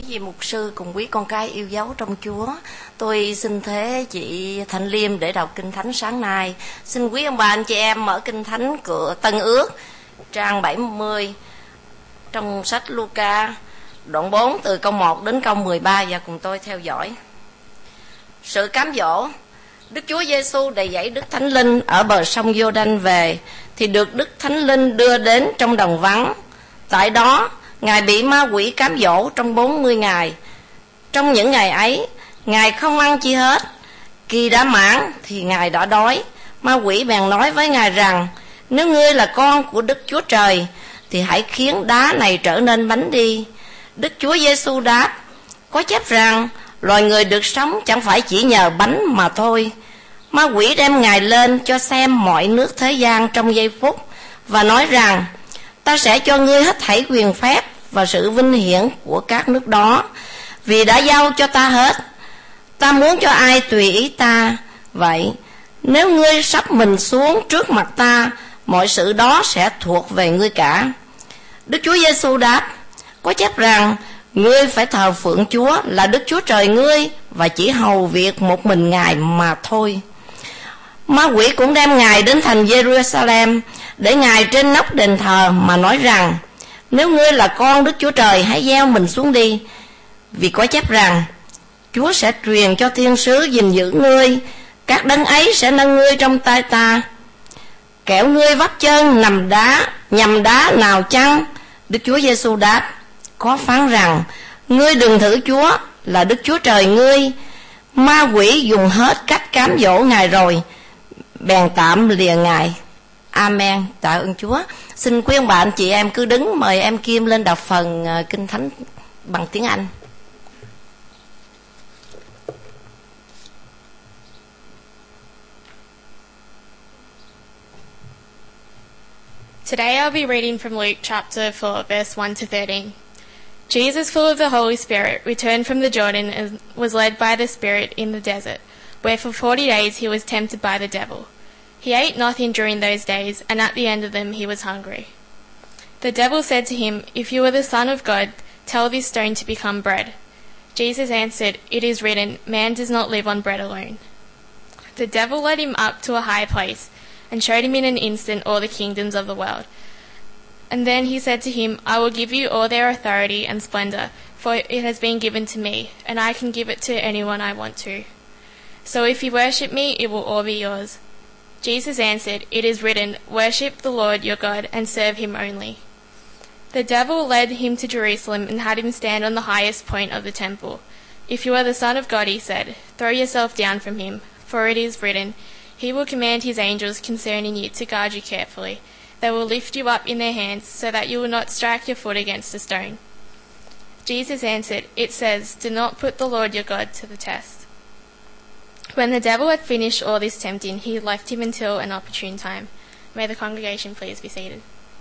Vì mục sư cùng quý con cái yêu dấu trong Chúa, tôi xin thế chị Thanh Liêm để đọc Kinh Thánh sáng nay. Xin quý ông bà anh chị em mở Kinh Thánh của Tân Ước, trang 70, trong sách Luca, đoạn 4 từ câu 1 đến câu 13 và cùng tôi theo dõi. Sự cám dỗ. Đức Chúa Giêsu đầy dẫy Đức Thánh Linh ở bờ sông Giô-đanh về, thì được Đức Thánh Linh đưa đến trong đồng vắng. Tại đó, Ngài bị ma quỷ cám dỗ trong 40 ngày. Trong những ngày ấy, Ngài không ăn chi hết. Khi đã mãn thì Ngài đã đói. Ma quỷ bèn nói với Ngài rằng: nếu ngươi là con của Đức Chúa Trời, thì hãy khiến đá này trở nên bánh đi. Đức Chúa Giêsu đáp: có chép rằng loài người được sống chẳng phải chỉ nhờ bánh mà thôi. Ma quỷ đem Ngài lên cho xem mọi nước thế gian trong giây phút, và nói rằng: ta sẽ cho ngươi hết thảy quyền phép và sự vinh hiển của các nước đó, vì đã giao cho ta hết. Ta muốn cho ai tùy ý ta. Vậy nếu ngươi sắp mình xuống trước mặt ta, mọi sự đó sẽ thuộc về ngươi cả. Đức Chúa Giêsu đáp: có chép rằng ngươi phải thờ phượng Chúa là Đức Chúa Trời ngươi, và chỉ hầu việc một mình Ngài mà thôi. Ma quỷ cũng đem Ngài đến thành Jerusalem, để Ngài trên nóc đền thờ mà nói rằng: nếu ngươi là con Đức Chúa Trời, hãy gieo mình xuống đi, vì có chép rằng Chúa sẽ truyền cho thiên sứ gìn giữ ngươi, các đấng ấy sẽ nâng ngươi trong tay ta. Kẻo ngươi vấp chân nhằm đá nào chăng? Đức Chúa Giêsu đáp: có phán rằng ngươi đừng thử Chúa là Đức Chúa Trời ngươi. Ma quỷ dùng hết cách cám dỗ Ngài rồi, bèn tạm lìa Ngài. Amen. Tạ ơn Chúa. Xin quý ông bà anh chị em cứ đứng, mời em Kim lên đọc phần Kinh Thánh bằng tiếng Anh. Today I'll be reading from Luke chapter 4, verse 1 to 13. Jesus, full of the Holy Spirit, returned from the Jordan and was led by the Spirit in the desert, where for 40 days he was tempted by the devil. He ate nothing during those days, and at the end of them he was hungry. The devil said to him, if you are the Son of God, tell this stone to become bread. Jesus answered, it is written, man does not live on bread alone. The devil led him up to a high place, and showed him in an instant all the kingdoms of the world. And then he said to him, I will give you all their authority and splendor, for it has been given to me, and I can give it to anyone I want to. So if you worship me, it will all be yours. Jesus answered, it is written, worship the Lord your God and serve him only. The devil led him to Jerusalem and had him stand on the highest point of the temple. If you are the Son of God, he said, throw yourself down from him, for it is written, he will command his angels concerning you to guard you carefully. They will lift you up in their hands, so that you will not strike your foot against a stone. Jesus answered, it says, do not put the Lord your God to the test. When the devil had finished all this tempting, he left him until an opportune time. May the congregation please be seated.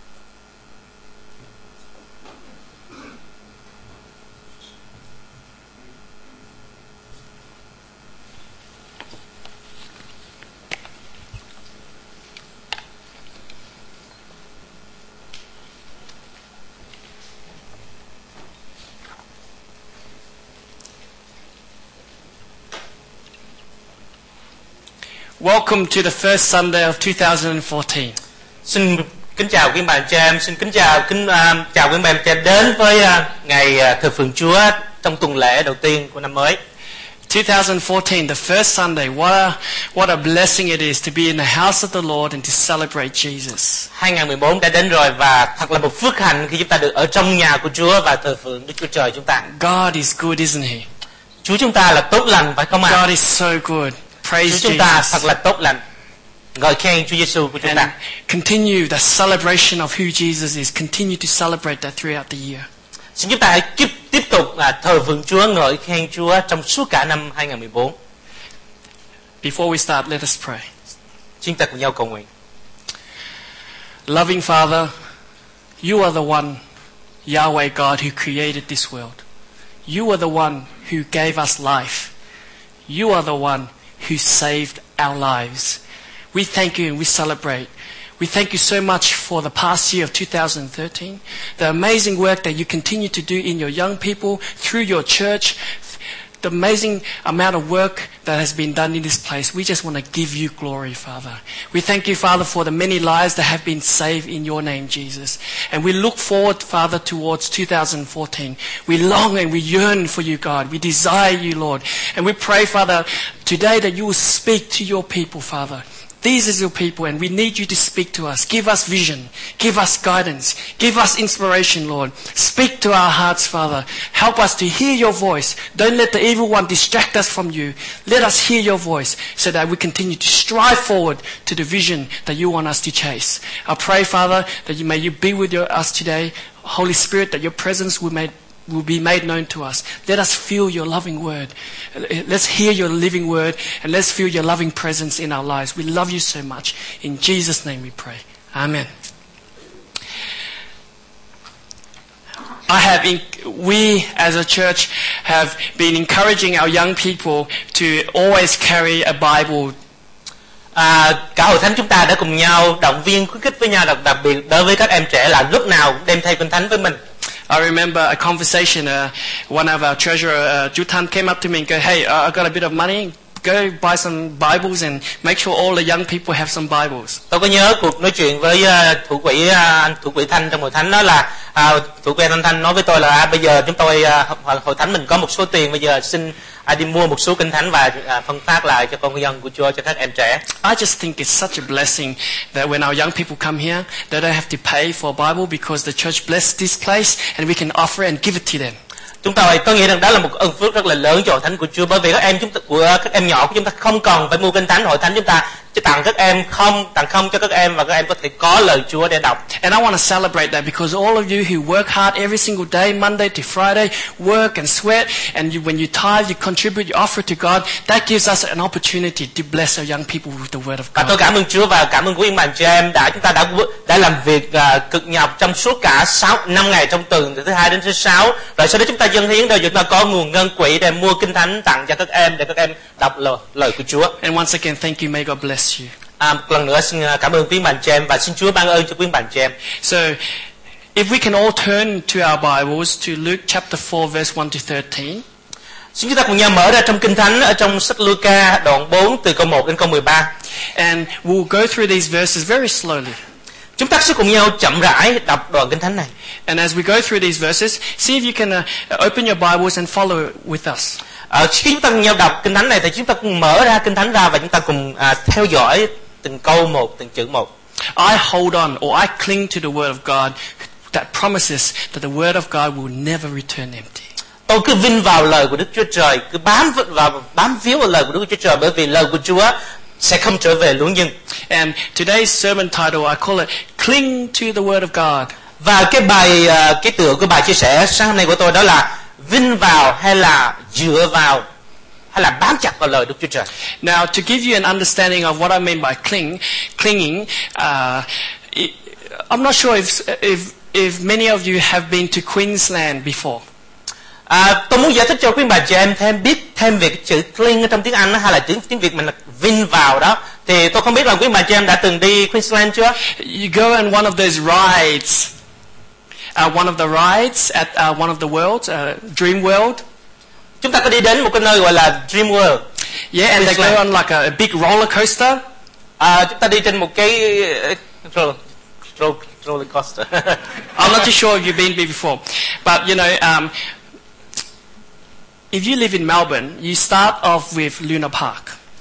Welcome to the first Sunday of 2014. Xin kính chào quý bạn chị em, xin chào quý bạn chị em đến với ngày thờ phượng Chúa trong tuần lễ đầu tiên của năm mới. 2014, the first Sunday. What a blessing it is to be in the house of the Lord and to celebrate Jesus. 2014 đã đến rồi và thật là một phước hạnh khi chúng ta được ở trong nhà của Chúa và thờ phượng Đức Chúa Trời chúng ta. God is good, isn't he? Chúa chúng ta là tốt lành phải không ạ? God is so good. Praise Chúa chúng ta Jesus. thật là tốt lành. Ngợi khen Chúa Giêsu của chúng ta. And continue the celebration of who Jesus is. Continue to celebrate that throughout the year. Xin chúng ta hãy tiếp tục thờ phượng Chúa, ngợi khen Chúa trong suốt cả năm 2014. Before we start, let us pray. Chúng ta cùng nhau cầu nguyện. Loving Father, you are the one, Yahweh God, who created this world. You are the one who gave us life. You are the one who saved our lives. We thank you and we celebrate We thank you so much for the past year of 2013, the amazing work that you continue to do in your young people, through your church, the amazing amount of work that has been done in this place. We just want to give you glory, Father. We thank you, Father, for the many lives that have been saved in your name, Jesus. And we look forward, Father, towards 2014. We long and we yearn for you, God. We desire you, Lord. And we pray, Father, today that you will speak to your people, Father. These are your people, and we need you to speak to us. Give us vision. Give us guidance. Give us inspiration, Lord. Speak to our hearts, Father. Help us to hear your voice. Don't let the evil one distract us from you. Let us hear your voice so that we continue to strive forward to the vision that you want us to chase. I pray, Father, that may you be with us today. Holy Spirit, that your presence will be made known to us. Let us feel your loving word. Let's hear your living word, and let's feel your loving presence in our lives. We love you so much. In Jesus' name we pray. Amen. We as a church have been encouraging our young people to always carry a Bible. Cả hội thánh chúng ta đã cùng nhau động viên khuyến khích với nhau, đặc biệt đối với các em trẻ là lúc nào đem theo kinh thánh với mình. I remember a conversation, one of our treasurer, Jutan, came up to me and go, hey, I got a bit of money, go buy some Bibles and make sure all the young people have some Bibles. Tôi có nhớ cuộc nói chuyện với thủ quỹ Thanh trong hội thánh, đó là thủ quỹ anh Thanh nói với tôi là bây giờ chúng tôi hội thánh mình có một số tiền, bây giờ xin đi mua một số kinh thánh và phân phát lại cho con dân của Chúa, cho các em trẻ. I just think it's such a blessing that when our young people come here, they don't have to pay for a Bible because the church blessed this place and we can offer and give it to them. Tôi nghĩ rằng đó là một ơn phước rất là lớn cho hội thánh của Chúa, bởi vì các em nhỏ của chúng ta không cần phải mua kinh thánh, hội thánh chúng ta chỉ tặng tặng không cho các em, và các em có thể có lời Chúa để đọc. And I want to celebrate that because all of you who work hard every single day, Monday to Friday, work and sweat, and when you tithe, you contribute, you offer to God, that gives us an opportunity to bless our young people with the word of God. Và tôi cảm ơn Chúa và cảm ơn quý ông bà chị em chúng ta đã làm việc cực nhọc trong suốt cả 5 ngày trong tuần, từ thứ Hai đến thứ Sáu, rồi sau đó chúng ta dâng hiến rồi chúng ta có nguồn ngân quỹ để mua kinh thánh tặng cho các em, để các em đọc lời của Chúa. And once again, thank you, may God bless you. Một lần nữa xin cảm ơn quý bạn chị em và xin Chúa ban ơn cho quý bạn chị em. So, if we can all turn to our Bibles to Luke chapter 4 verse 1 to 13. Xin chúng ta cùng nhau mở ra trong kinh thánh ở trong sách Luca đoạn 4 từ câu 1 đến câu 13. And we'll go through these verses very slowly. Chúng ta sẽ cùng nhau chậm rãi đọc đoạn kinh thánh này. And as we go through these verses, see if you can open your Bibles and follow with us. Khi chúng ta cùng nhau đọc kinh thánh này thì chúng ta cùng mở ra kinh thánh ra và chúng ta cùng theo dõi từng câu một, từng chữ một. I hold on, or I cling to the word of God that promises that the word of God will never return empty. Tôi cứ vin vào lời của Đức Chúa Trời, cứ bám víu vào lời của Đức Chúa Trời, bởi vì lời của Chúa sẽ không trở về luống dưng. And today's sermon title, I call it Cling to the word of God. Và cái tựa của bài chia sẻ sáng hôm nay của tôi đó là vin vào hay là dựa vào hay là bám chặt vào lời Đức Chúa Trời. Now, to give you an understanding of what I mean by clinging, I'm not sure if many of you have been to Queensland before. Tôi muốn giải thích cho quý bà chị em biết thêm về cái chữ cling ở trong tiếng Anh đó, hay là tiếng Việt mình là vin vào đó. Thì tôi không biết là quý bà chị em đã từng đi Queensland chưa? You go on one of those rides. One of the rides at one of the worlds, Dream World. Chúng ta có đi đến một cái nơi gọi là Dream World. Yeah, and they go on like a big roller coaster. Chúng ta đi trên một cái roller coaster. I'm not too sure if you've been before, but you know, if you live in Melbourne, you start off with Luna Park.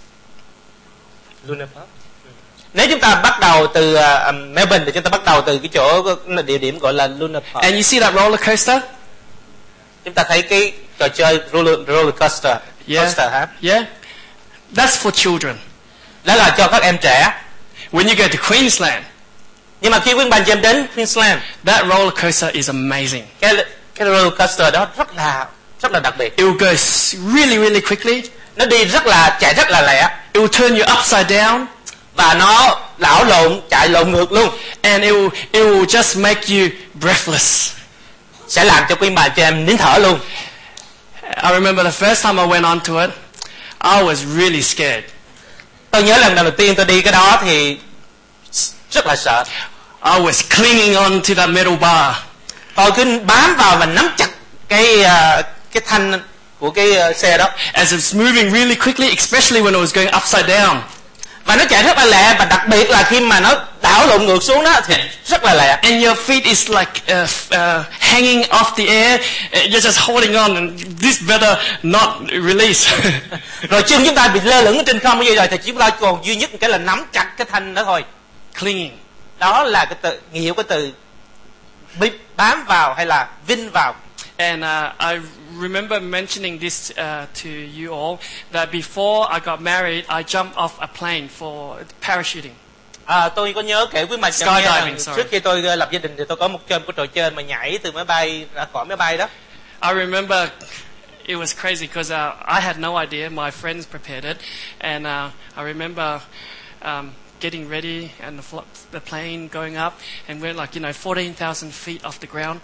Luna Park. Nếu chúng ta bắt đầu từ Melbourne thì chúng ta bắt đầu từ cái chỗ địa điểm gọi là Luna Park. And you see that roller coaster? Chúng ta thấy cái trò chơi roller coaster. Yeah. Coaster hả? Yeah. That's for children. Đó là cho các em trẻ. When you go to Queensland, nhưng mà khi quý bạn chị em đến Queensland, that roller coaster is amazing. Cái roller coaster đó rất là đặc biệt. It will go really, really quickly. Nó chạy rất là lẹ. It will turn you upside down. Và nó chạy lộn ngược luôn. And it will just make you breathless. Sẽ làm cho quý bà chị em nín thở luôn. I remember the first time I went onto it, I was really scared. Tôi nhớ lần đầu tiên tôi đi cái đó thì rất là sợ. I was clinging on to that metal bar. Tôi cứ bám vào và nắm chặt cái thanh của cái xe đó. As it was moving really quickly, especially when it was going upside down. Và nó chạy rất là lẹ, và đặc biệt là khi mà nó đảo lộn ngược xuống đó thì rất là lẹ. And your feet is like hanging off the air. You're just holding on, and this better not release. Rồi chân chúng ta bị lơ lửng ở trên không như vậy, thì chúng ta còn duy nhất một cái là nắm chặt cái thanh đó thôi. Clinging. Đó là cái từ nghĩa của từ bám vào hay là vin vào. And I remember mentioning this to you all, that before I got married, I jumped off a plane for parachuting. Tôi có nhớ kể với mặt trước khi tôi lập gia đình thì tôi có một trò chơi mà nhảy từ máy bay ra khỏi máy bay đó. I remember it was crazy because I had no idea. My friends prepared it, and I remember getting ready and the plane going up, and we're like 14,000 feet off the ground.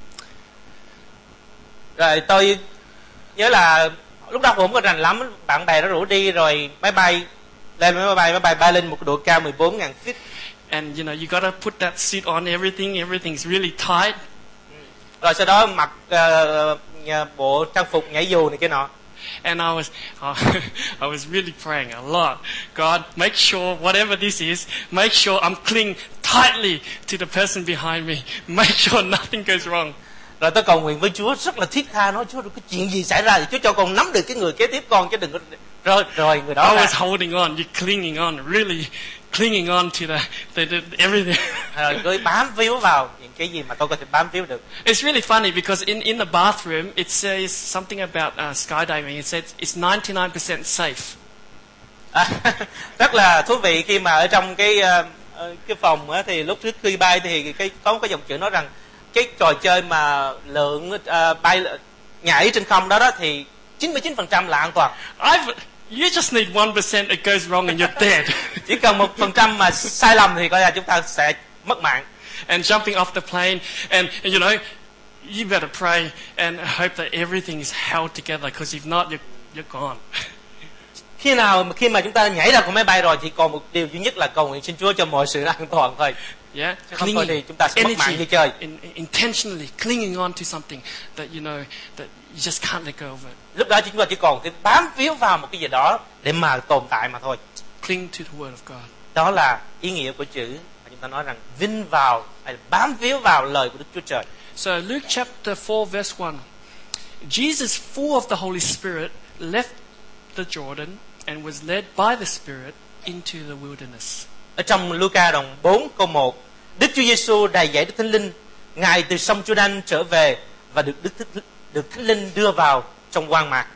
Rồi tôi nhớ là lúc đó cũng có rành lắm, bạn bè nó rủ đi, rồi máy bay bay lên một độ cao 14,000 feet. And you gotta put that suit on, everything's really tight. Rồi sau đó mặc bộ trang phục nhảy dù này kia nọ. And I was really praying a lot. God, make sure whatever this is, make sure I'm clinging tightly to the person behind me. Make sure nothing goes wrong. Rồi tôi cầu nguyện với Chúa rất là thiết tha, nói Chúa cái chuyện gì xảy ra thì Chúa cho con nắm được cái người kế tiếp con, chứ đừng có rồi người đó. I was holding on, clinging on, really clinging on to the everything. Rồi tôi bám víu vào những cái gì mà tôi có thể bám víu được. It's really funny because in the bathroom it says something about skydiving. It says it's 99% safe. Rất là thú vị khi mà ở trong cái phòng á, thì lúc trước khi bay thì có cái dòng chữ nói rằng cái trò chơi mà bay nhảy trên không đó thì 99% là an toàn. You just need 1% it goes wrong and you're dead. Chỉ cần 1% mà sai lầm thì coi là chúng ta sẽ mất mạng. And jumping off the plane, and you better pray and hope that everything is held together, because if not, you're gone. Khi mà chúng ta nhảy ra khỏi máy bay rồi thì còn một điều duy nhất là cầu nguyện xin Chúa cho mọi sự an toàn thôi. Yeah, không thôi thì chúng ta sẽ mất mạng như chơi. Intentionally clinging on to something that that you just can't let go of it. Lúc đó chúng ta chỉ còn cái bám víu vào một cái gì đó để mà tồn tại mà thôi. Cling to the word of God. Đó là ý nghĩa của chữ mà chúng ta nói rằng vin vào hay là bám víu vào lời của Đức Chúa Trời. So Luke chapter 4 verse 1. Jesus, full of the Holy Spirit, left the Jordan and was led by the Spirit into the wilderness. Ở trong Luca đoạn 4 câu 1, Đức Chúa Giêsu đầy dẫy Đức Thánh Linh, Ngài từ sông Giô-đanh trở về và được Thánh Linh đưa vào trong hoang mạc.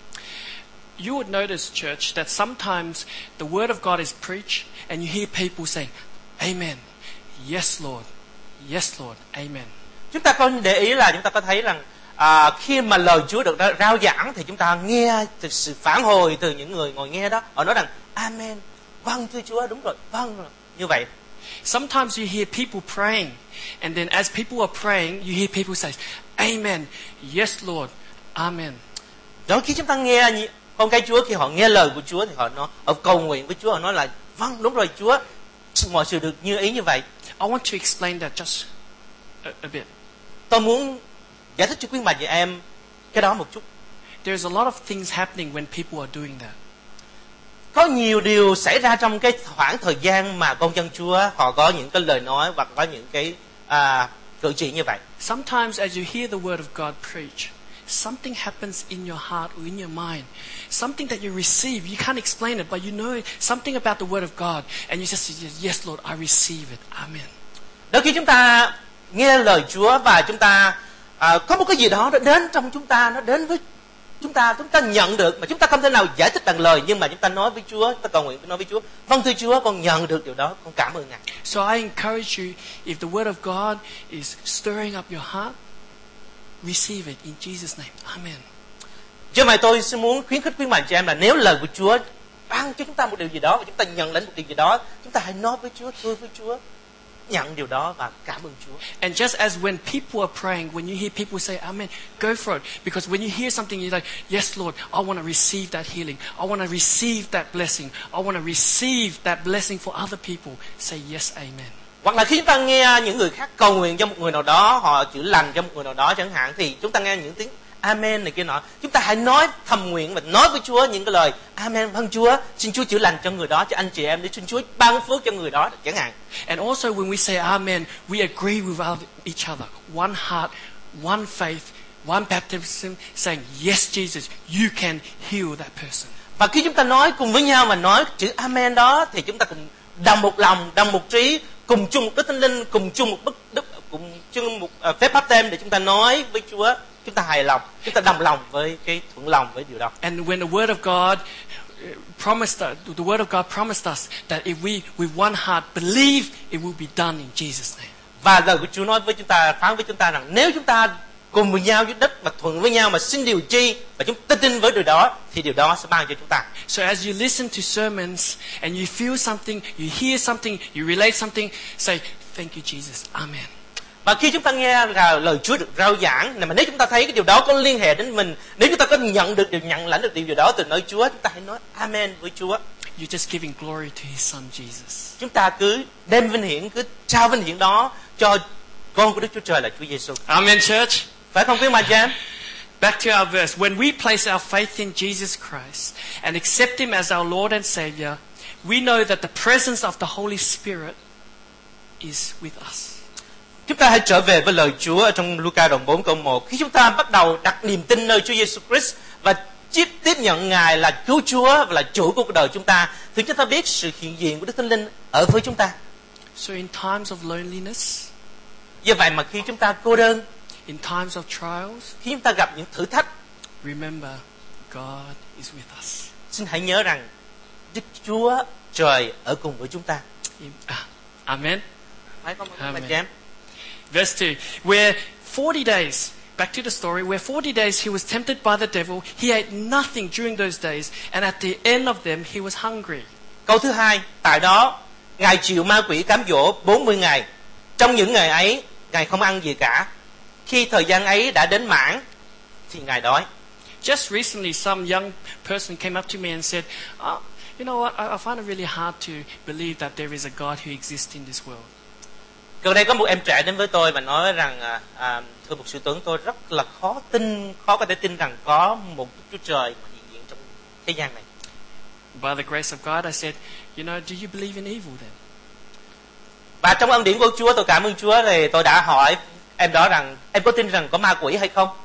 You would notice, church, that sometimes the word of God is preached and you hear people saying, Amen, yes Lord, Amen. Chúng ta có để ý là chúng ta có thấy rằng khi mà lời Chúa được rao giảng thì chúng ta nghe từ sự phản hồi từ những người ngồi nghe đó, họ nói rằng Amen, vâng thưa Chúa, đúng rồi, vâng rồi, như vậy. Sometimes you hear people praying, and then as people are praying, you hear people say, Amen, yes Lord, Amen. Đôi khi chúng ta nghe con cái Chúa, khi họ nghe lời của Chúa thì họ cầu nguyện với Chúa, họ nói là vâng đúng rồi Chúa, mọi sự được như ý như vậy. I want to explain that just a bit. Tôi muốn giải thích cho quý bà chị em cái đó một chút. There's a lot of things happening when people are doing that. Có nhiều điều xảy ra trong cái khoảng thời gian mà con dân Chúa họ có những cái lời nói hoặc có những cái cử chỉ như vậy. Sometimes as you hear the word of God preach, something happens in your heart or in your mind. Something that you receive. You can't explain it, but you know something about the word of God. And you just say, yes Lord, I receive it. Amen. Đôi khi chúng ta nghe lời Chúa và chúng ta có một cái gì đó nó đến trong chúng ta, nó đến với chúng ta nhận được mà chúng ta không thể nào giải thích bằng lời, nhưng mà chúng ta nói với Chúa, chúng ta cầu nguyện nói với Chúa, vâng thưa Chúa, con nhận được điều đó, con cảm ơn Ngài. So I encourage you, if the word of God is stirring up your heart, receive it in Jesus' name. Amen. Cho nên tôi xin muốn khuyến khích quý bạn chị em là nếu lời của Chúa ban cho chúng ta một điều gì đó và chúng ta nhận lãnh một điều gì đó, chúng ta hãy nói với Chúa, thưa với Chúa, nhận điều đó và cảm ơn Chúa. And just as when people are praying, when you hear people say amen, go for it. Because when you hear something, you're like, yes, Lord, I want to receive that healing. I want to receive that blessing. I want to receive that blessing for other people. Say yes, amen. Hoặc là khi chúng ta nghe những người khác cầu nguyện cho một người nào đó, họ chữa lành cho một người nào đó chẳng hạn, thì chúng ta nghe những tiếng amen này kia nọ, chúng ta hãy nói thầm nguyện và nói với Chúa những cái lời amen, vâng Chúa, xin Chúa chữa lành cho người đó, cho anh chị em, để xin Chúa ban phước cho người đó chẳng hạn. And also when we say amen, we agree with each other. One heart, one faith, one baptism, saying yes Jesus, you can heal that person. Và khi chúng ta nói cùng với nhau và nói chữ amen đó, thì chúng ta cùng đồng một lòng, đồng một trí, cùng chung một Đức Thánh Linh, cùng chung một cùng chung một phép báp têm để chúng ta nói với Chúa, chúng ta hài lòng, chúng ta đồng lòng với cái thuận lòng với điều đó. And when the word of God promised us that if we with one heart believe, it will be done in Jesus' name. Và lời của Chúa nói với chúng ta, phán với chúng ta rằng nếu chúng ta cùng với nhau dưới đất và thuận với nhau mà xin điều chi và chúng ta tin với điều đó, thì điều đó sẽ ban cho chúng ta. So as you listen to sermons and you feel something, you hear something, you relate something, say thank you Jesus, amen. Và khi chúng ta nghe lời Chúa được rao giảng, mà nếu chúng ta thấy cái điều đó có liên hệ đến mình, nếu chúng ta có nhận lãnh được điều đó từ nơi Chúa, chúng ta hãy nói amen với Chúa. You're just giving glory to His Son Jesus. Chúng ta cứ đem vinh hiển, cứ trao vinh hiển đó cho con của Đức Chúa Trời là Chúa Giêsu. Amen, church. Phải không quý anh chị em? Back to our verse. When we place our faith in Jesus Christ and accept Him as our Lord and Savior, we know that the presence of the Holy Spirit is with us. Chúng ta hãy trở về với lời Chúa ở trong Luca đoạn 4 câu 1. Khi chúng ta bắt đầu đặt niềm tin nơi Chúa Giêsu Christ và tiếp nhận Ngài là Cứu Chúa và là chủ của cuộc đời chúng ta, thì chúng ta biết sự hiện diện của Đức Thánh Linh ở với chúng ta. So in times of loneliness, Do vậy mà khi chúng ta cô đơn, in times of trials, khi chúng ta gặp những thử thách, remember God is with us. xin hãy nhớ rằng Đức Chúa Trời ở cùng với chúng ta. Amen. Phải không Amen. anh chị em? Verse 2, where 40 days, back to the story, where 40 days he was tempted by the devil, he ate nothing during those days, and at the end of them he was hungry. Câu thứ 2, tại đó Ngài chịu ma quỷ cám dỗ 40 ngày. Trong những ngày ấy, Ngài không ăn gì cả. Khi thời gian ấy đã đến mãn, thì Ngài đói. Just recently, some young person came up to me and said, you know what, I find it really hard to believe that there is a God who exists in this world. Gần đây có một em trẻ đến với tôi và nói rằng thưa Mục sư Tuấn, tôi rất là khó có thể tin rằng có một Đức Chúa Trời mà hiện diện trong thế gian này. By the grace of God, I said, you know, do you believe in evil then? Và trong ân điển của Chúa, tôi cảm ơn Chúa, thì tôi đã hỏi em đó rằng em có tin rằng có ma quỷ hay không?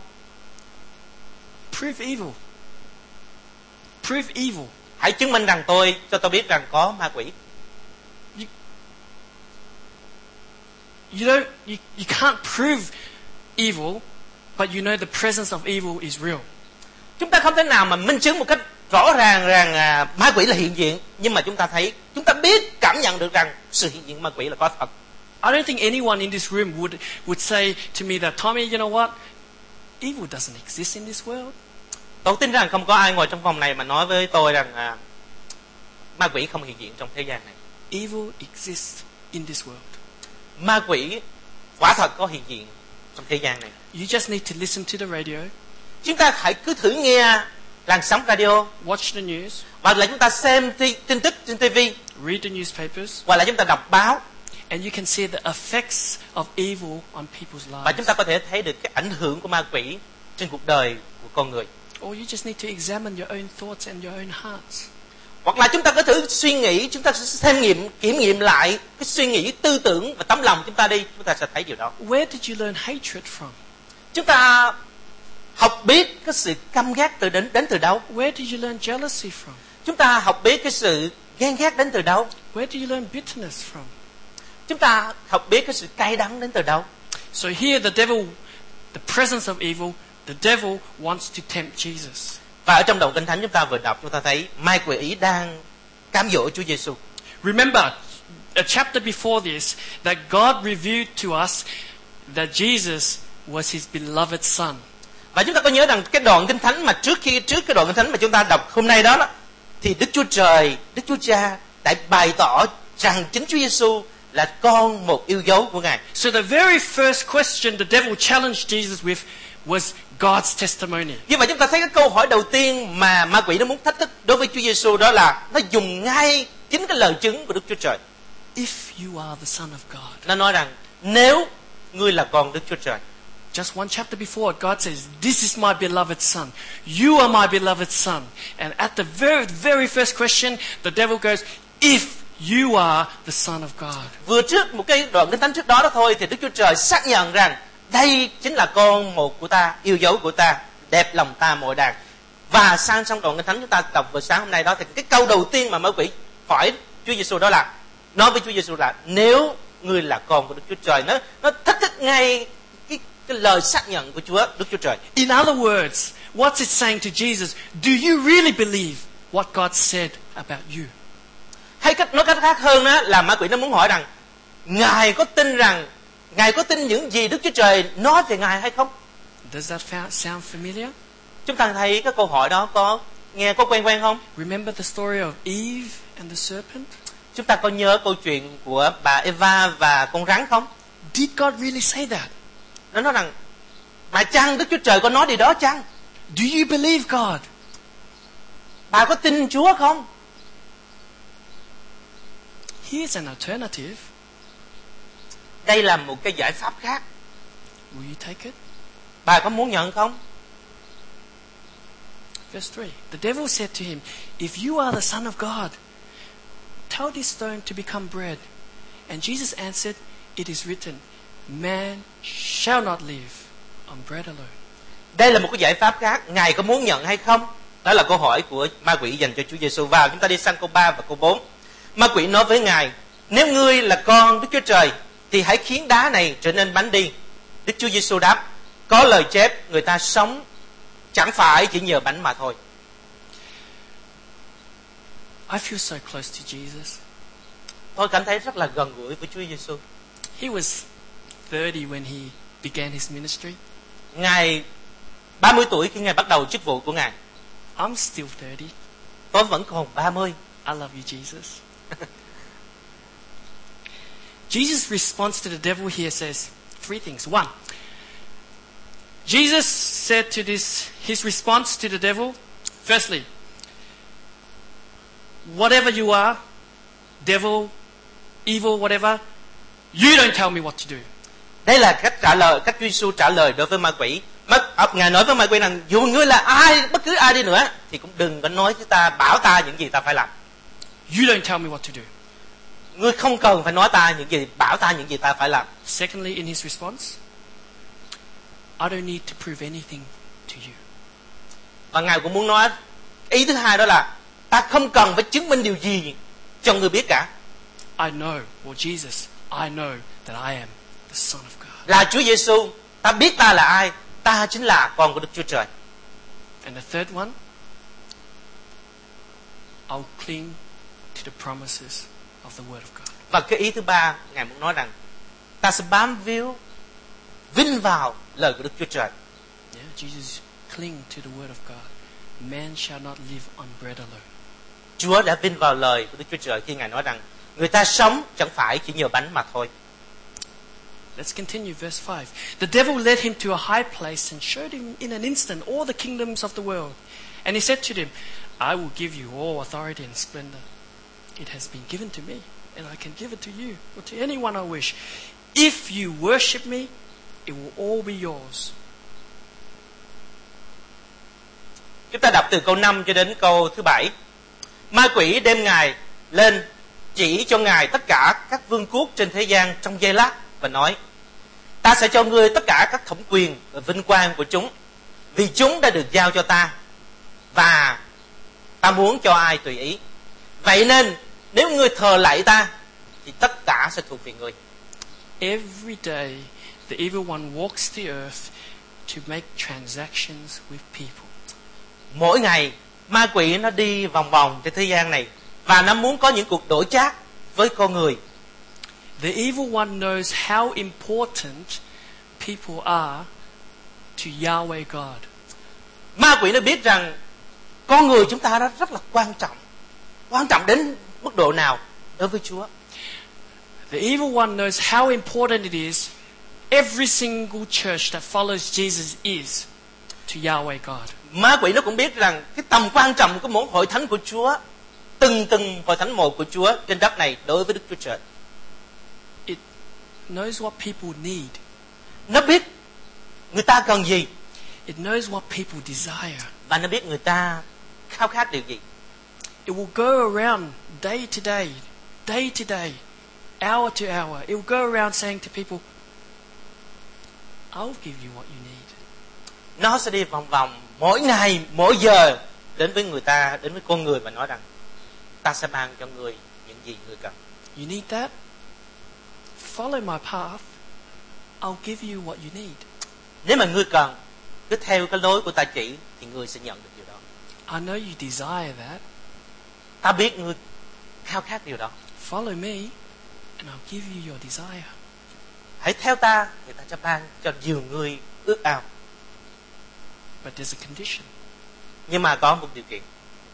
Prove evil. Prove evil. Hãy chứng minh rằng cho tôi biết rằng có ma quỷ. You can't prove evil, but you know the presence of evil is real. Chúng ta không thể nào mà minh chứng một cách rõ ràng rằng ma quỷ là hiện diện, nhưng mà chúng ta biết, cảm nhận được rằng sự hiện diện ma quỷ là có thật. I don't think anyone in this room would say to me that, Tommy, you know what? Evil doesn't exist in this world. Tôi tin rằng không có ai ngồi trong phòng này mà nói với tôi rằng ma quỷ không hiện diện trong thế gian này. Evil exists in this world. Ma quỷ quả thật có hiện diện trong thế gian này. You just need to listen to the radio. Chúng ta hãy cứ thử nghe làn sóng radio, watch the news, hoặc là chúng ta xem tin tức trên TV, read the newspapers, hoặc là chúng ta đọc báo, and you can see the effects of evil on people's lives. và chúng ta có thể thấy được cái ảnh hưởng của ma quỷ trên cuộc đời của con người. Or you just need to examine your own thoughts and your own hearts. Hoặc là chúng ta có thử suy nghĩ, chúng ta sẽ kiểm nghiệm lại cái suy nghĩ, tư tưởng và tấm lòng chúng ta đi, chúng ta sẽ thấy điều đó. Where did you learn hatred from? Chúng ta học biết cái sự căm ghét đến từ đâu? Where did you learn jealousy from? Chúng ta học biết cái sự ghen ghét đến từ đâu? Where did you learn bitterness from? Chúng ta học biết cái sự cay đắng đến từ đâu? So here the presence of evil, the devil wants to tempt Jesus. Và ở trong đoạn Kinh Thánh chúng ta vừa đọc, chúng ta thấy ma quỷ đang cám dỗ Chúa Giêsu. Remember, a chapter before this, that God revealed to us that Jesus was His beloved Son. Và chúng ta có nhớ rằng cái đoạn Kinh Thánh mà trước cái đoạn Kinh Thánh mà chúng ta đọc hôm nay đó, thì Đức Chúa Trời, Đức Chúa Cha đã bày tỏ rằng chính Chúa Giêsu là con một yêu dấu của Ngài. So the very first question the devil challenged Jesus with was God's testimony. Như vậy chúng ta thấy cái câu hỏi đầu tiên mà ma quỷ nó muốn thách thức đối với Chúa Giêsu, đó là nó dùng ngay chính cái lời chứng của Đức Chúa Trời. If you are the Son of God. Nó nói rằng nếu ngươi là con Đức Chúa Trời. Just one chapter before, God says, "This is my beloved Son. You are my beloved Son." And at the very first question, the devil goes, "If you are the Son of God." Vừa trước một cái đoạn kinh thánh trước đó thôi thì Đức Chúa Trời xác nhận rằng đây chính là con một của ta, yêu dấu của ta, đẹp lòng ta mọi đàn. Và sang xong đoạn kinh thánh chúng ta đọc vào sáng hôm nay đó, thì cái câu đầu tiên mà ma quỷ hỏi Chúa Giêsu đó là nói với Chúa Giêsu là nếu ngươi là con của Đức Chúa Trời. Nó thách thức ngay cái lời xác nhận của Chúa Đức Chúa Trời. In other words, what's it saying to Jesus? Do you really believe what God said about you? Hay nói cách khác hơn đó là ma quỷ nó muốn hỏi rằng Ngài có tin những gì Đức Chúa Trời nói về Ngài hay không? Does that sound familiar? Chúng ta thấy cái câu hỏi đó có quen không? Remember the story of Eve and the serpent? Chúng ta có nhớ câu chuyện của bà Eva và con rắn không? Did God really say that? Nó nói rằng mà chăng Đức Chúa Trời có nói điều đó chăng? Do you believe God? Bà có tin Chúa không? Here's an alternative. Đây là một cái giải pháp khác. Will you take it? Bà có muốn nhận không? Verse 3. The devil said to him, "If you are the Son of God, tell this stone to become bread." And Jesus answered, "It is written, man shall not live on bread alone." Đây là một cái giải pháp khác. Ngài có muốn nhận hay không? Đó là câu hỏi của ma quỷ dành cho Chúa Giêsu. Vào chúng ta đi sang câu 3 và câu 4. Ma quỷ nói với Ngài, nếu ngươi là con Đức Chúa Trời thì hãy khiến đá này trở nên bánh đi. Đức Chúa Giêsu đáp, có lời chép người ta sống chẳng phải chỉ nhờ bánh mà thôi. I feel so close to Jesus. Tôi cảm thấy rất là gần gũi với Chúa Giêsu. He was 30 when he began his ministry. Ngài 30 tuổi khi Ngài bắt đầu chức vụ của Ngài. I'm still 30. Tôi vẫn còn 30. I love you, Jesus. Jesus' response to the devil here says three things. One, Jesus said to his response to the devil, firstly, whatever you are, devil, evil, whatever, you don't tell me what to do. Đây là cách Chúa Giêsu trả lời đối với ma quỷ. Ngài nói với ma quỷ rằng dù ngươi là ai, bất cứ ai đi nữa thì cũng đừng có nói với ta, bảo ta những gì ta phải làm. You don't tell me what to do. Ngươi không cần phải nói ta những gì, bảo ta những gì ta phải làm. Secondly, in his response, I don't need to prove anything to you. Và Ngài cũng muốn nói ý thứ hai, đó là ta không cần phải chứng minh điều gì cho ngươi biết cả. I know, or Jesus, I know that I am the Son of God. Là Chúa Giêsu, ta biết ta là ai, ta chính là con của Đức Chúa Trời. And the third one, I'll cling to the promises of the Word of God. Và cái ý thứ ba, Ngài muốn nói rằng ta sẽ bám víu, vin vào lời của Đức Chúa Trời. Yeah, Jesus cling to the Word of God. Man shall not live on bread alone. Chúa đã vin vào lời của Đức Chúa Trời khi Ngài nói rằng người ta sống chẳng phải chỉ nhờ bánh mà thôi. Let's continue verse 5. The devil led him to a high place and showed him in an instant all the kingdoms of the world. And he said to him, I will give you all authority and splendor. It has been given to me, and I can give it to you, or to anyone I wish. If you worship me, it will all be yours. Chúng ta đọc từ câu 5 cho đến câu thứ 7. Ma quỷ đem Ngài lên, chỉ cho Ngài tất cả các vương quốc trên thế gian trong giây lát và nói, ta sẽ cho ngươi tất cả các thẩm quyền và vinh quang của chúng, vì chúng đã được giao cho ta, và ta muốn cho ai tùy ý. Vậy nên nếu ngươi thờ lạy ta thì tất cả sẽ thuộc về ngươi. Every day the evil one walks the earth to make transactions with people. Mỗi ngày ma quỷ nó đi vòng vòng trên thế gian này và nó muốn có những cuộc đổi trác với con người. The evil one knows how important people are to Yahweh God. Ma quỷ nó biết rằng con người chúng ta đó rất là quan trọng đến mức độ nào đối với Chúa. The evil one knows how important it is every single church that follows Jesus is to Yahweh God. Ma quỷ nó cũng biết rằng cái tầm quan trọng của mỗi hội thánh của Chúa, từng hội thánh một của Chúa trên đất này đối với Đức Chúa Trời. It knows what people need. Nó biết người ta cần gì. It knows what people desire. Và nó biết người ta khao khát điều gì. It will go around day to day, hour to hour. It will go around saying to people, I'll give you what you need. Nó sẽ đi vòng vòng mỗi ngày, mỗi giờ đến với người ta, đến với con người và nói rằng ta sẽ ban cho người những gì người cần. You need that? Follow my path. I'll give you what you need. Nếu mà ngươi cần, cứ theo cái lối của ta chỉ thì ngươi sẽ nhận được điều đó. I know you desire that. Ta biết ngươi khao khát điều đó. Follow me and I'll give you your desire. Hãy theo ta, người ta sẽ ban cho nhiều người ước ao. But there's a condition. Nhưng mà có một điều kiện.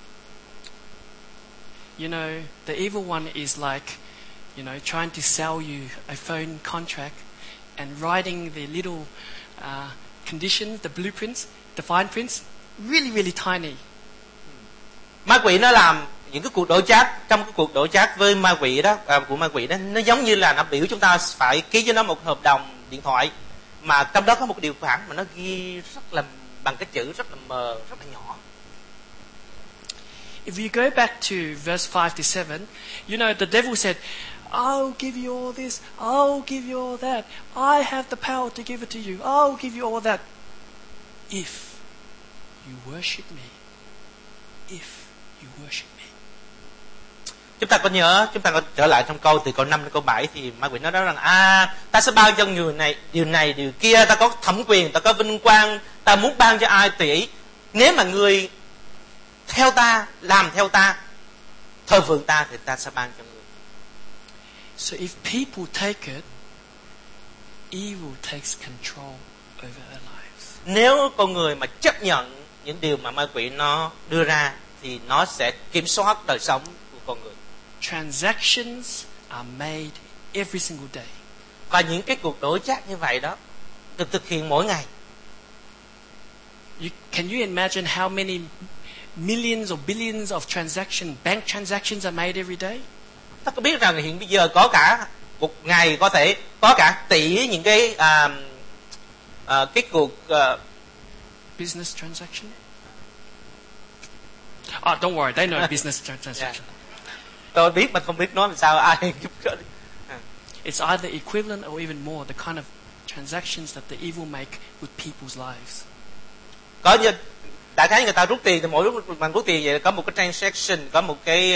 You know, the evil one is like, trying to sell you a phone contract and writing the little conditions, the blueprints, the fine prints, really, really tiny. Ma quỷ nó làm những cái cuộc đối chat, trong cái cuộc đối chat với ma quỷ đó, của ma quỷ đó, nó giống như là nó biểu chúng ta phải ký với nó một hợp đồng điện thoại mà trong đó có một điều khoản mà nó ghi rất là bằng cái chữ rất là mờ, rất là nhỏ. If you go back to verse 5 to 7, the devil said, I'll give you all this, I'll give you all that, I have the power to give it to you, I'll give you all that, if you worship me. If you worship me. Chúng ta có trở lại trong câu từ câu 5 đến câu 7 thì ma quỷ nói rằng ta sẽ ban cho người này, điều kia, ta có thẩm quyền, ta có vinh quang, ta muốn ban cho ai tùy. Nếu mà người theo ta, làm theo ta, thờ phượng ta thì ta sẽ ban cho người. So if people take it, evil takes control over their lives. Nếu con người mà chấp nhận những điều mà ma quỷ nó đưa ra thì nó sẽ kiểm soát đời sống của con người. Transactions are made every single day. Và những cái cuộc đối chat như vậy đó được thực hiện mỗi ngày. Can you imagine how many millions or billions of bank transactions are made every day? Ta có biết rằng hiện bây giờ có cả một ngày có thể có cả tỷ những cái cuộc business transaction. Don't worry, they know business transaction. Yeah. Tôi biết mà không biết nói làm sao ai giúp đỡ. It's either equivalent or even more the kind of transactions that the evil make with people's lives. Có như đại khái người ta rút tiền thì mỗi lúc mà rút tiền vậy có một cái transaction, có một cái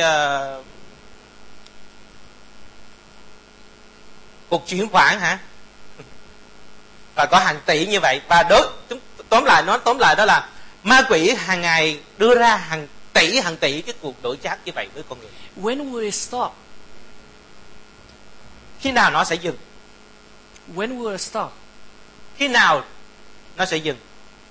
cuộc chuyển khoản hả? Và có hàng tỷ như vậy và tóm lại đó là ma quỷ hàng ngày đưa ra hàng tỷ cái cuộc đổi chác như vậy với con người. When will it stop? Khi nào nó sẽ dừng? When will it stop? Khi nào nó sẽ dừng?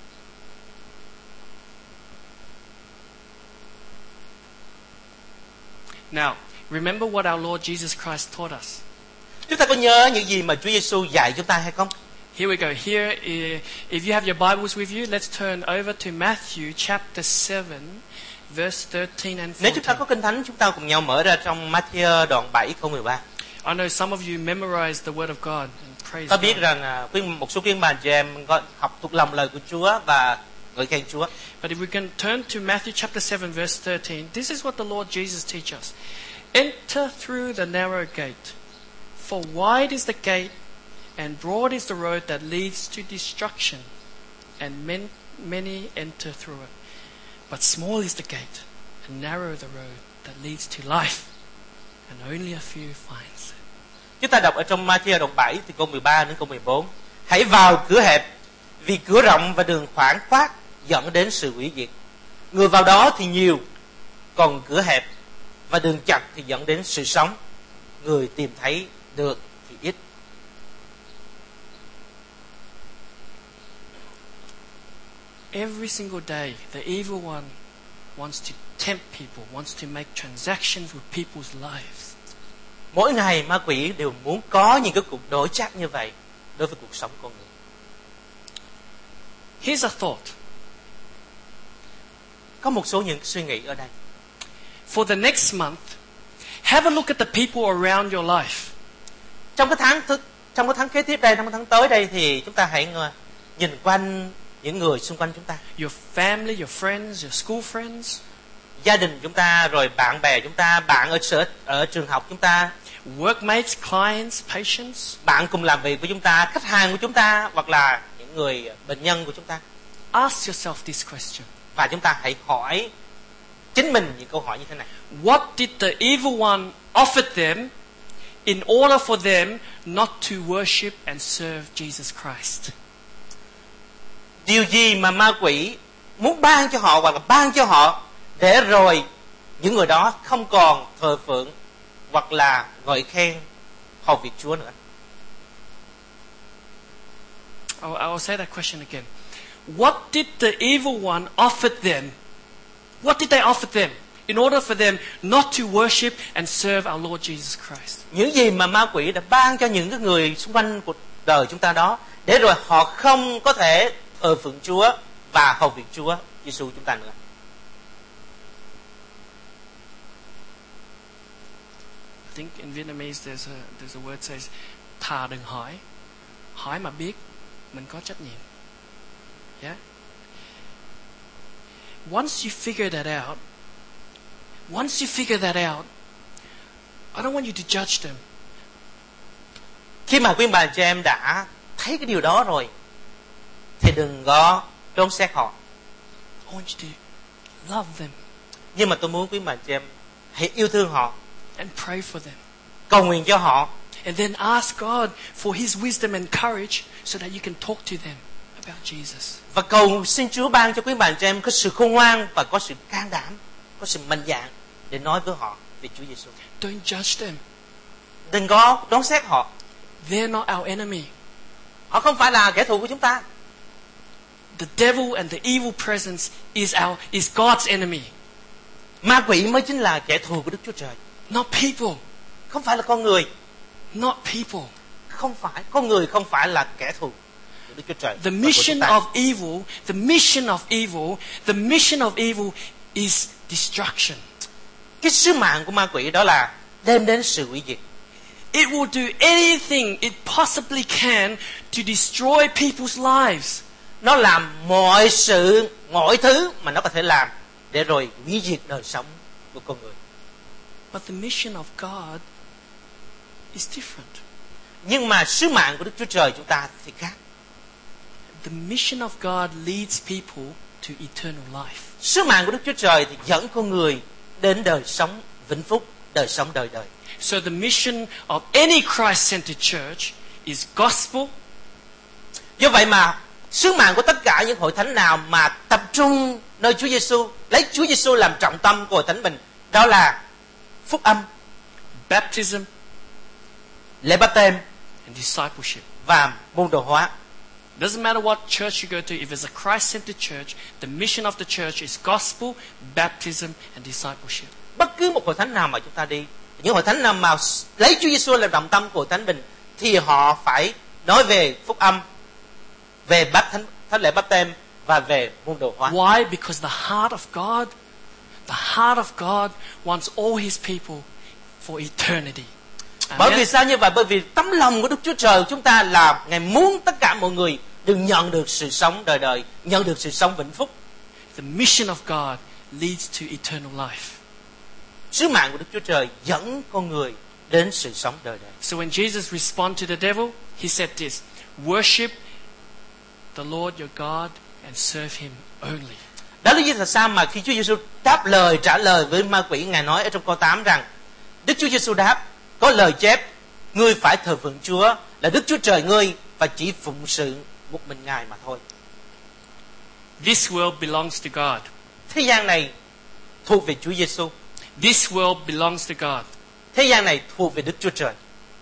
Now, remember what our Lord Jesus Christ taught us. Chúng ta có nhớ những gì mà Chúa Giêsu dạy chúng ta hay không? Here we go. Here, if you have your Bibles with you, let's turn over to Matthew chapter 7, verse 13 and 14. Nếu chúng ta có kinh thánh, chúng ta cùng nhau mở ra trong Matthew đoạn 7 câu 13. I know some of you memorized the Word of God and praise Ta God. biết rằng một số phiên bản chị em có học thuộc lòng lời của Chúa và ngợi khen Chúa. But if we can turn to Matthew chapter 7, verse 13, this is what the Lord Jesus teaches us. Enter through the narrow gate, for wide is the gate, and broad is the road that leads to destruction, and many enter through it. But small is the gate, and narrow the road that leads to life, and only a few finds it. Chúng ta đọc ở trong Matthew đoạn 7 từ câu 13 đến câu 14. Hãy vào cửa hẹp, vì cửa rộng và đường khoảng khoát dẫn đến sự hủy diệt. Người vào đó thì nhiều, còn cửa hẹp và đường chặt thì dẫn đến sự sống. Người tìm thấy được thì ít. Every single day, the evil one wants to tempt people, wants to make transactions with people's lives. Mỗi ngày ma quỷ đều muốn có những cái cuộc đối trắc như vậy đối với cuộc sống con người. Here's a thought. Có một số những suy nghĩ ở đây. For the next month, have a look at the people around your life. Trong cái tháng kế tiếp đây, trong cái tháng tới đây thì chúng ta hãy nhìn quanh những người xung quanh chúng ta. Your family, your friends, your school friends. Gia đình chúng ta, rồi bạn bè chúng ta, bạn ở trường học chúng ta, Workmates, clients, patients. bạn cùng làm việc với chúng ta, khách hàng của chúng ta, hoặc là những người bệnh nhân của chúng ta. Ask yourself this question. Và chúng ta hãy hỏi chính mình những câu hỏi như thế này. What did the evil one offer them in order for them not to worship and serve Jesus Christ? Điều gì mà ma quỷ muốn ban cho họ hoặc là ban cho họ để rồi những người đó không còn thờ phượng hoặc là ngợi khen hầu việc Chúa nữa? I'll say that question again. What did the evil one offer them? What did they offer them in order for them not to worship and serve our Lord Jesus Christ? Những gì mà ma quỷ đã ban cho những cái người xung quanh cuộc đời chúng ta đó để rồi họ không có thể thờ phượng Chúa và hầu việc Chúa Giêsu chúng ta nữa. I think in Vietnamese there's a word says thà đừng hỏi, hỏi mà biết mình có trách nhiệm. Yeah. Once you figure that out, I don't want you to judge them. Khi mà quý bà chị em đã thấy cái điều đó rồi thì đừng có đoán xét họ. I want you to love them Nhưng mà tôi muốn quý bà chị em hãy yêu thương họ, and pray for them. cầu nguyện cho họ, And then ask God for His wisdom and courage so that you can talk to them about Jesus. và cầu xin Chúa ban cho quý bà chị em có sự khôn ngoan và có sự can đảm, có sự mạnh dạn để nói với họ về Chúa Giêsu. Don't judge them. Đừng có đoán xét họ. They're not our enemy. Họ không phải là kẻ thù của chúng ta. The devil and the evil presence is God's enemy, Ma quỷ mới chính là kẻ thù của Đức Chúa Trời, not people. không phải là con người. Not people. Không phải con người, không phải là kẻ thù của Đức Chúa Trời. The và của mission chúng ta. of evil is destruction. Cái sứ mạng của ma quỷ đó là đem đến sự hủy diệt. It will do anything it possibly can to destroy people's lives. Nó làm mọi thứ mà nó có thể làm để rồi hủy diệt đời sống của con người. But the mission of God is different. Nhưng mà sứ mạng của Đức Chúa Trời chúng ta thì khác. The mission of God leads people to eternal life. Sứ mạng của Đức Chúa Trời thì dẫn con người đến đời sống vĩnh phúc, đời sống đời đời. So the mission of any Christ-centered church is gospel, Do vậy mà sứ mạng của tất cả những hội thánh nào mà tập trung nơi Chúa Giêsu, lấy Chúa Giêsu làm trọng tâm của hội thánh mình, đó là phúc âm, baptism, lễ báp têm and discipleship. và môn đồ hóa. Doesn't matter what church you go to, if it's a Christ-centered church, the mission of the church is gospel, baptism, and discipleship. Bất cứ một hội thánh nào mà chúng ta đi, những hội thánh nào mà lấy Chúa Giêsu làm trọng tâm của hội thánh mình, thì họ phải nói về phúc âm, về thánh lễ báp têm và về môn đồ hóa. Why? Because the heart of God wants all His people for eternity. Bởi vì Amen. sao như vậy? Bởi vì tấm lòng của Đức Chúa Trời chúng ta là Ngài muốn tất cả mọi người đều nhận được sự sống đời đời, nhận được sự sống vĩnh phúc. The mission of God leads to eternal life. Sứ mạng của Đức Chúa Trời dẫn con người đến sự sống đời đời. So when Jesus responded to the devil, He said this: worship the Lord your God and serve Him only. Đó là lý do tại sao mà khi Chúa Giêsu trả lời với ma quỷ, Ngài nói ở trong câu 8 rằng Đức Chúa Giêsu đáp, có lời chép, ngươi phải thờ phượng Chúa là Đức Chúa Trời ngươi và chỉ phụng sự một mình Ngài mà thôi. This world belongs to God. Thế gian này thuộc về Chúa Giêsu. This world belongs to God. Thế gian này thuộc về Đức Chúa Trời.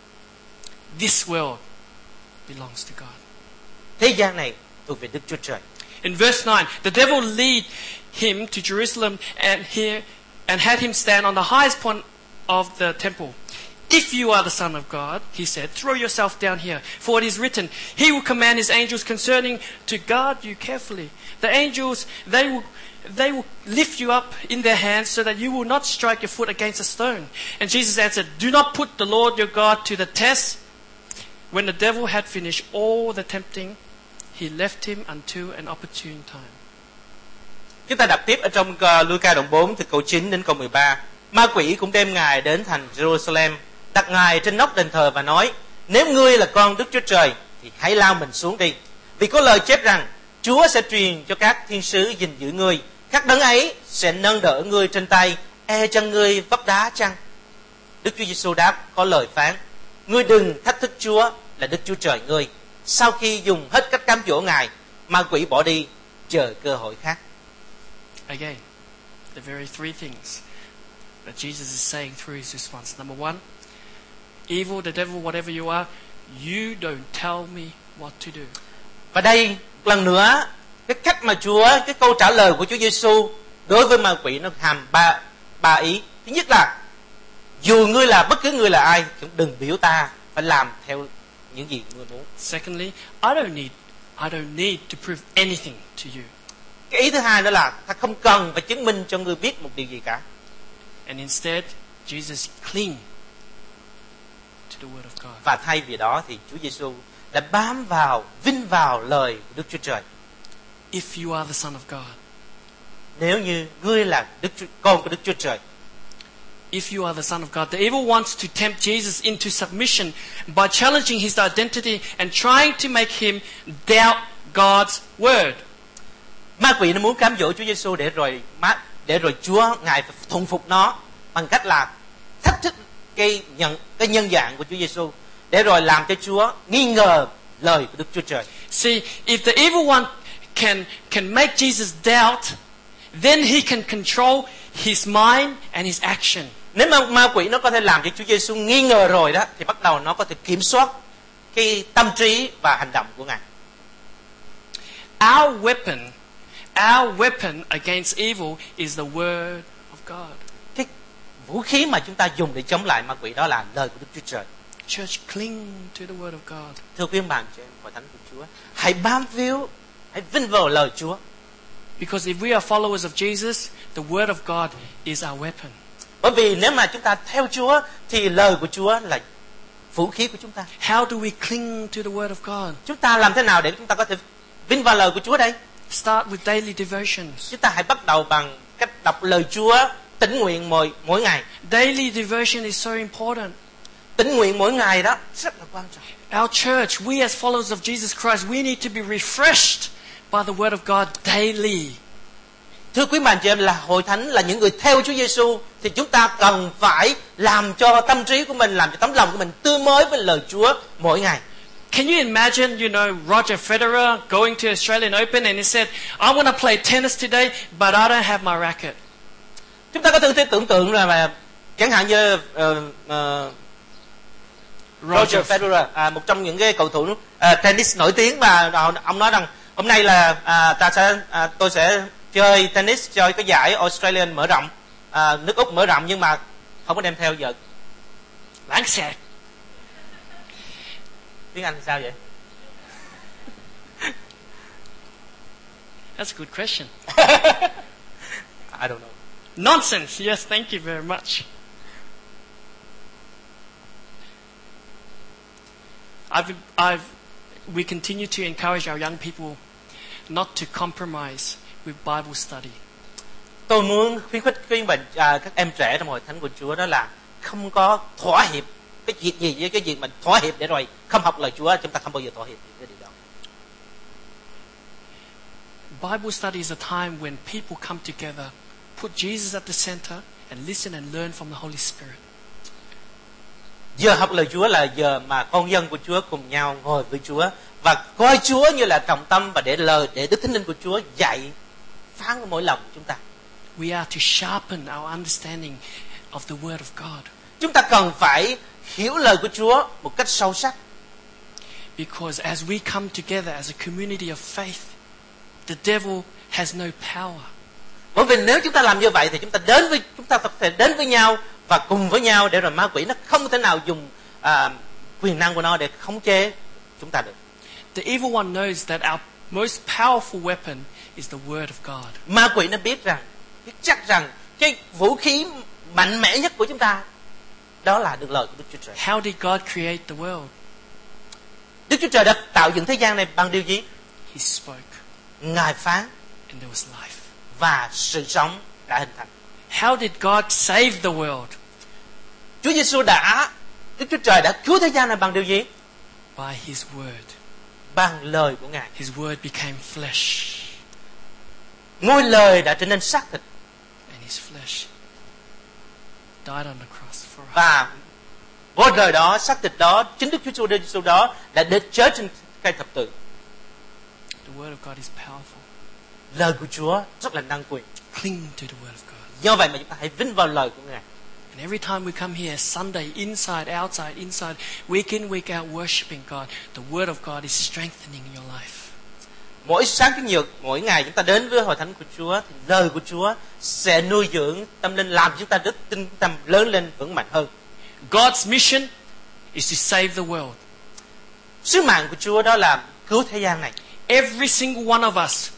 This world belongs to God. Thế gian này thuộc về Đức Chúa Trời. In verse 9, the devil led him to Jerusalem and had him stand on the highest point of the temple. If you are the Son of God, he said, throw yourself down here. For it is written, he will command his angels concerning to guard you carefully. The angels, they will lift you up in their hands so that you will not strike your foot against a stone. And Jesus answered, do not put the Lord your God to the test. When the devil had finished all the tempting, he left him until an opportune time. Chúng ta đọc tiếp ở trong Luca đoạn 4 từ câu 9 đến câu 13. Ma quỷ cũng đem Ngài đến thành Jerusalem, đặt Ngài trên nóc đền thờ và nói, nếu ngươi là con Đức Chúa Trời thì hãy lao mình xuống đi. Vì có lời chép rằng, Chúa sẽ truyền cho các thiên sứ gìn giữ ngươi, các đấng ấy sẽ nâng đỡ ngươi trên tay, e chăng ngươi vấp đá chăng? Đức Chúa Giêsu đáp, có lời phán, ngươi đừng thách thức Chúa là Đức Chúa Trời ngươi. Sau khi dùng hết cách cám dỗ Ngài, ma quỷ bỏ đi, chờ cơ hội khác. Again, the very three things that Jesus is saying through his response. Number one, evil, the devil, whatever you are, you don't tell me what to do. Và đây lần nữa, cái cách mà cái câu trả lời của Chúa Giêsu đối với ma quỷ nó hàm ba ý. Thứ nhất là dù ngươi là bất cứ người là ai, cũng đừng biểu ta phải làm theo những gì ngươi muốn. Secondly, I don't need to prove anything to you. Cái ý thứ hai đó là ta không cần phải chứng minh cho ngươi biết một điều gì cả. And instead, Jesus cling to the word of God. Và thay vì đó thì Chúa Giêsu đã vin vào lời của Đức Chúa Trời. If you are the Son of God, nếu như ngươi là con của Đức Chúa Trời. If you are the Son of God, the evil wants to tempt Jesus into submission by challenging his identity and trying to make him doubt God's word. Ma quỷ nó muốn cám dỗ Chúa Giêsu để rồi Chúa Ngài phải thuần phục nó bằng cách là thách thức cái nhân dạng của Chúa Giêsu, để rồi làm cho Chúa nghi ngờ lời của Đức Chúa Trời. See, if the evil one can make Jesus doubt, then he can control his mind and his action. Nếu mà ma quỷ nó có thể làm cho Chúa Giêsu nghi ngờ rồi đó, thì bắt đầu nó có thể kiểm soát cái tâm trí và hành động của Ngài. Our weapon against evil is the word of God. Cái vũ khí mà chúng ta dùng để chống lại ma quỷ đó là lời của Đức Chúa Trời. Church, cling to the word of God. Thưa quý bạn chị em, hội thánh của Chúa, hãy bám víu, hãy vin vào lời Chúa. Because if we are followers of Jesus, the word of God is our weapon. Bởi vì nếu mà chúng ta theo Chúa thì lời của Chúa là vũ khí của chúng ta. How do we cling to the word of God? Chúng ta làm thế nào để chúng ta có thể vin vào lời của Chúa đây? Start with daily devotions. Chúng ta hãy bắt đầu bằng cách đọc lời Chúa tĩnh nguyện mỗi ngày. Daily devotion is so important. Tĩnh nguyện mỗi ngày đó rất là quan trọng. Our church, we as followers of Jesus Christ, we need to be refreshed by the word of God daily. Thưa quý bạn chị em, là hội thánh, là những người theo Chúa Giêsu, thì chúng ta cần phải làm cho tâm trí của mình, làm cho tấm lòng của mình tươi mới với lời Chúa mỗi ngày. Can you imagine, Roger Federer going to Australian Open and he said, I want to play tennis today, but I don't have my racket. Chúng ta có thể tưởng tượng là chẳng hạn như Roger Federer, một trong những cái cầu thủ tennis nổi tiếng, và ông nói rằng hôm nay là tôi sẽ chơi tennis, chơi cái giải Australian mở rộng, nước Úc mở rộng, nhưng mà không có đem theo vợt. Lãng xẹt. Tiếng Anh sao vậy? That's a good question. I don't know. Nonsense. Yes, thank you very much. We continue to encourage our young people not to compromise with Bible study. Tôi muốn khuyến khích các em trẻ trong hội thánh của Chúa, đó là không có thỏa hiệp cái việc gì với cái việc mình thỏa hiệp để rồi không học lời Chúa. Chúng ta không bao giờ thỏa hiệp cái điều đó. Bible study is a time when people come together, put Jesus at the center, and listen and learn from the Holy Spirit. Giờ học lời Chúa là giờ mà con dân của Chúa cùng nhau ngồi với Chúa và coi Chúa như là trọng tâm, và để Đức Thánh Linh của Chúa dạy phán ở mỗi lòng của chúng ta. We are to sharpen our understanding of the Word of God. Chúng ta cần phải hiểu lời của Chúa một cách sâu sắc. Because as we come together as a community of faith, the devil has no power. Bởi vì nếu chúng ta làm như vậy thì chúng ta có thể đến với nhau và cùng với nhau để rồi ma quỷ nó không thể nào dùng quyền năng của nó để khống chế chúng ta được. The evil one knows that our most powerful weapon is the word of God. Ma quỷ nó biết chắc rằng cái vũ khí mạnh mẽ nhất của chúng ta đó là được lời của Đức Chúa Trời. How did God create the world? Đức Chúa Trời đã tạo dựng thế gian này bằng điều gì? He spoke, Ngài phán and there was life. và sự sống đã hình thành. How did God save the world? Đức Chúa Trời đã cứu thế gian này bằng điều gì? By His word. Bằng lời của Ngài. His word became flesh, Ngôi lời đã trở nên xác thịt and His flesh died on the cross for us. và ngôi lời đó, xác thịt đó, chính Đức Chúa Giêsu đó đã đến chết trên cây thập tự. The word of God is powerful. Lời của Chúa rất là năng quyền. Cling to the word of God. Do vậy mà chúng ta hãy vinh vào lời của Ngài. And every time we come here, Sunday, inside, week in, week out, worshiping God, the word of God is strengthening your life. Mỗi sáng chủ nhật, mỗi ngày chúng ta đến với hội thánh của Chúa thì lời của Chúa sẽ nuôi dưỡng tâm linh, làm chúng ta đức tin tâm lớn lên vững mạnh hơn. God's mission is to save the world. Sứ mạng của Chúa đó là cứu thế gian này. Every single one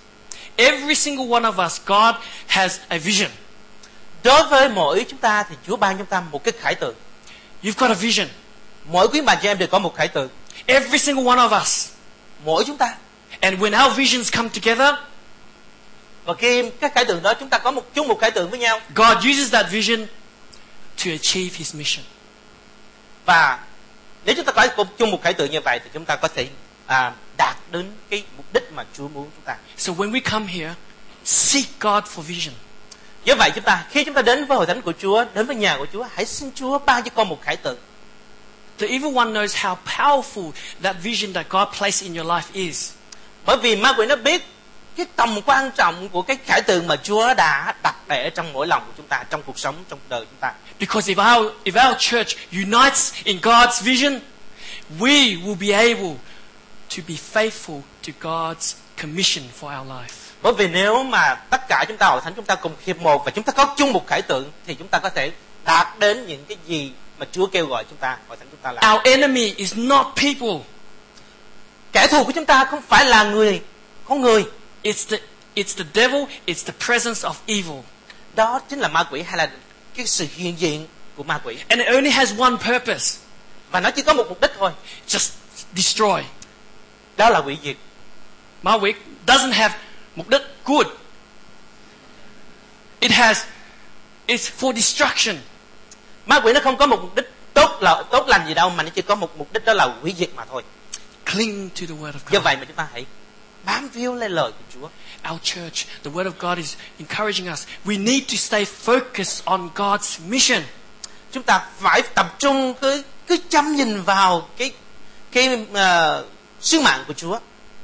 of us, God has a vision. Đối với mỗi chúng ta thì Chúa ban chúng ta một cái khải tượng. You've got a vision. Mỗi quý bà chị em đều có một khải tượng. Every single one of us. Mỗi chúng ta. And when our visions come together, và khi các khải tượng đó chúng ta có chung một khải tượng với nhau, God uses that vision to achieve His mission. Và nếu chúng ta có chung một khải tượng như vậy thì chúng ta có thể đạt đến cái mục đích mà Chúa muốn chúng ta. So when we come here, seek God for vision. Do vậy khi chúng ta đến với hội thánh của Chúa, đến với nhà của Chúa, hãy xin Chúa ban cho con một khải tượng. The evil one knows how powerful that vision that God placed in your life is. Bởi vì ma quỷ nó biết cái tầm quan trọng của cái khải tượng mà Chúa đã đặt để trong mỗi lòng của chúng ta, trong cuộc sống, trong đời chúng ta. Because if our church unites in God's vision, we will be able to be faithful to God's commission for our life. Bởi vì nếu mà tất cả chúng ta hội thánh chúng ta cùng hiệp một và chúng ta có chung một khải tượng thì chúng ta có thể đạt đến những cái gì mà Chúa kêu gọi chúng ta, hội thánh chúng ta làm. Our enemy is not people. Kẻ thù của chúng ta không phải là con người. It's the devil, it's the presence of evil. Đó chính là ma quỷ hay là cái sự hiện diện của ma quỷ. And it only has one purpose. Và nó chỉ có một mục đích thôi. Just destroy. Đó là hủy diệt. Ma quỷ doesn't have mục đích good. It's for destruction. Ma quỷ nó không có một mục đích tốt lành gì đâu, mà nó chỉ có một mục đích, đó là hủy diệt mà thôi. Cling to the word of God. Do vậy mà chúng ta hãy bám víu lên lời của Chúa. Our church, the word of God is encouraging us. We need to stay focused on God's mission. Chúng ta phải tập trung cứ chăm nhìn vào cái sứ mạng của Chúa.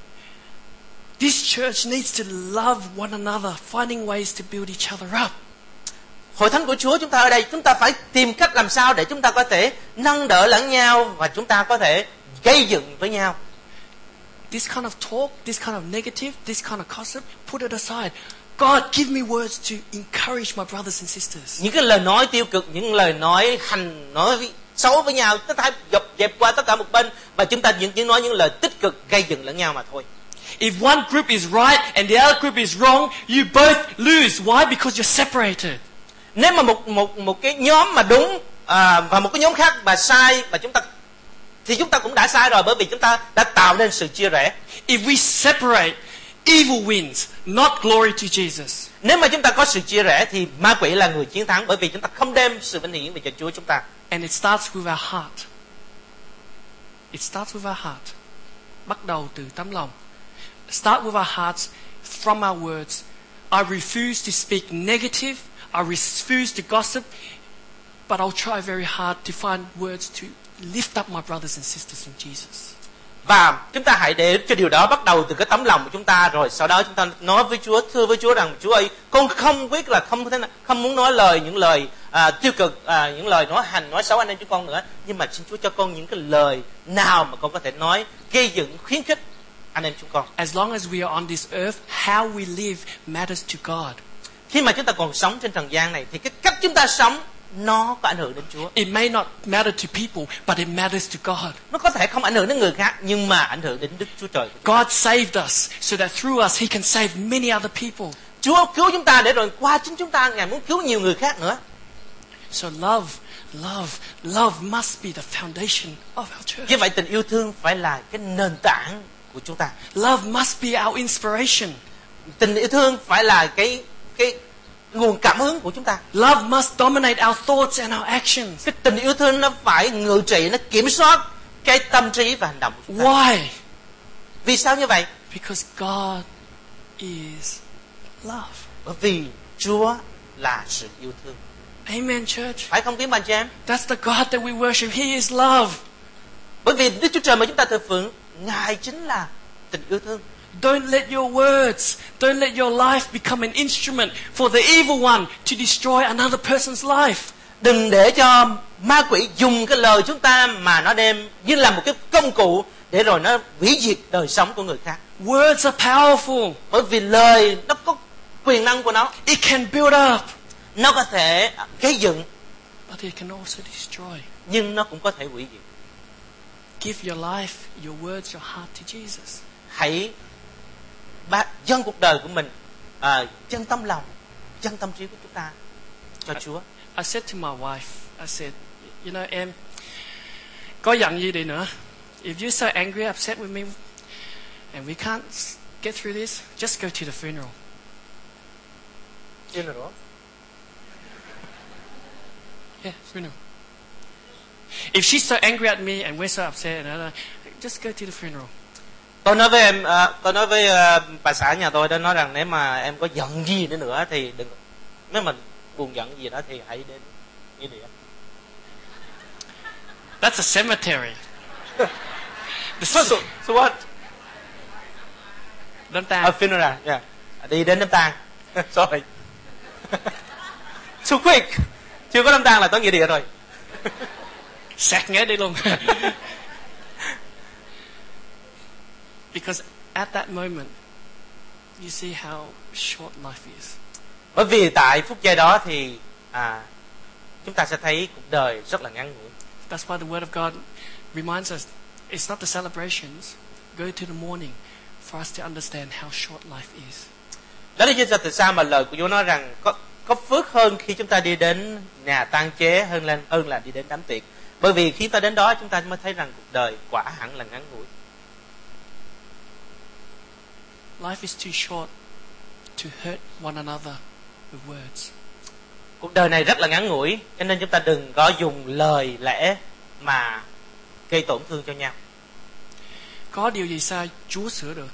This church needs to love one another, finding ways to build each other up. Hội thánh của Chúa chúng ta ở đây, chúng ta phải tìm cách làm sao để chúng ta có thể nâng đỡ lẫn nhau và chúng ta có thể gây dựng với nhau. This kind of talk, this kind of negative, this kind of gossip, put it aside. God, give me words to encourage my brothers and sisters. Những cái lời nói tiêu cực, những lời nói xấu với nhau, chúng ta dẹp qua tất cả một bên và chúng ta chỉ nói những lời tích cực gây dựng lẫn nhau mà thôi. If one group is right and the other group is wrong, you both lose. Why? Because you're separated. Nếu mà một cái nhóm mà đúng và một cái nhóm khác mà sai và chúng ta cũng đã sai rồi, bởi vì chúng ta đã tạo nên sự chia rẽ. If we separate, evil wins, not glory to Jesus. Nếu mà chúng ta có sự chia rẽ thì ma quỷ là người chiến thắng, bởi vì chúng ta không đem sự vinh hiển về cho Chúa chúng ta. And it starts with our heart. It starts with our heart. Bắt đầu từ tấm lòng. Start with our hearts, from our words. I refuse to speak negative. I refuse to gossip. But I'll try very hard to find words to lift up my brothers and sisters in Jesus. Và chúng ta hãy để cho điều đó bắt đầu từ cái tấm lòng của chúng ta, rồi sau đó chúng ta nói với Chúa, thưa với Chúa rằng Chúa ơi, con không biết là không muốn nói những lời tiêu cực, những lời nói xấu anh em chúng con nữa, nhưng mà xin Chúa cho con những cái lời nào mà con có thể nói gây dựng, khuyến khích anh em chúng con. As long as we are on this earth, how we live matters to God. Khi mà chúng ta còn sống trên trần gian này thì cái cách chúng ta sống nó có ảnh hưởng đến Chúa. It may not matter to people, but it matters to God. Nó có thể không ảnh hưởng đến người khác, nhưng mà ảnh hưởng đến Đức Chúa Trời. God saved us so that through us He can save many other people. Chúa cứu chúng ta để rồi qua chính chúng ta Ngài muốn cứu nhiều người khác nữa. So love must be the foundation of our church. Như vậy tình yêu thương phải là cái nền tảng của chúng ta. Love must be our inspiration. Tình yêu thương phải là cái nguồn cảm hứng của chúng ta. Love must dominate our thoughts and our actions. Cái tình yêu thương nó phải ngự trị, nó kiểm soát cái tâm trí và hành động của chúng ta. Why? Vì sao như vậy? Because God is love. Bởi vì Chúa là sự yêu thương. Amen, church. Phải không quý bạn chị em? That's the God that we worship. He is love. Bởi vì Đức Chúa Trời mà chúng ta thờ phượng, Ngài chính là tình yêu thương. Don't let your words, don't let your life become an instrument for the evil one to destroy another person's life. Đừng để cho ma quỷ dùng cái lời chúng ta mà nó đem như là một cái công cụ để rồi nó hủy diệt đời sống của người khác. Words are powerful. Bởi vì lời nó có quyền năng của nó. It can build up, Nó có thể gây dựng, but it can also destroy. nhưng nó cũng có thể hủy diệt. Give your life, your words, your heart to Jesus. Hãy dâng cuộc đời của mình, dâng tâm lòng, dâng tâm trí của chúng ta cho Chúa. I said to my wife, I said, you know, em, có giận gì đi nữa, if you're so angry, upset with me, and we can't get through this, just go to the funeral. Funeral? Yeah, funeral. If she's so angry at me and we're so upset, and just go to the funeral. Tôi nói với em, tôi nói với bà xã nhà tôi đó, nói rằng nếu mà em có giận gì nữa thì đừng, nếu mà buồn giận gì đó thì hãy đến nghĩa địa. That's a cemetery. So what? Đám tang. A funeral, yeah. Đi đến đám tang. Sorry. Too quick. Chưa có đám tang là tới nghĩa địa rồi. Sạc nhớ đi luôn. Because at that moment, you see how short life is. Bởi vì tại phút giây đó thì chúng ta sẽ thấy cuộc đời rất là ngắn ngủi. That's why the Word of God reminds us, it's not the celebrations. Go to the morning for us to understand how short life is. Đó là lý do tại sao mà lời của Chúa nói rằng có phước hơn khi chúng ta đi đến nhà tang chế hơn là đi đến đám tiệc. Bởi vì khi ta đến đó chúng ta mới thấy rằng cuộc đời quả hẳn là ngắn ngủi. Life is too short to hurt one another with words. Cuộc đời này rất là ngắn ngủi, cho nên chúng ta đừng có dùng lời lẽ mà gây tổn thương cho nhau. Có điều gì sai, Chúa sửa được.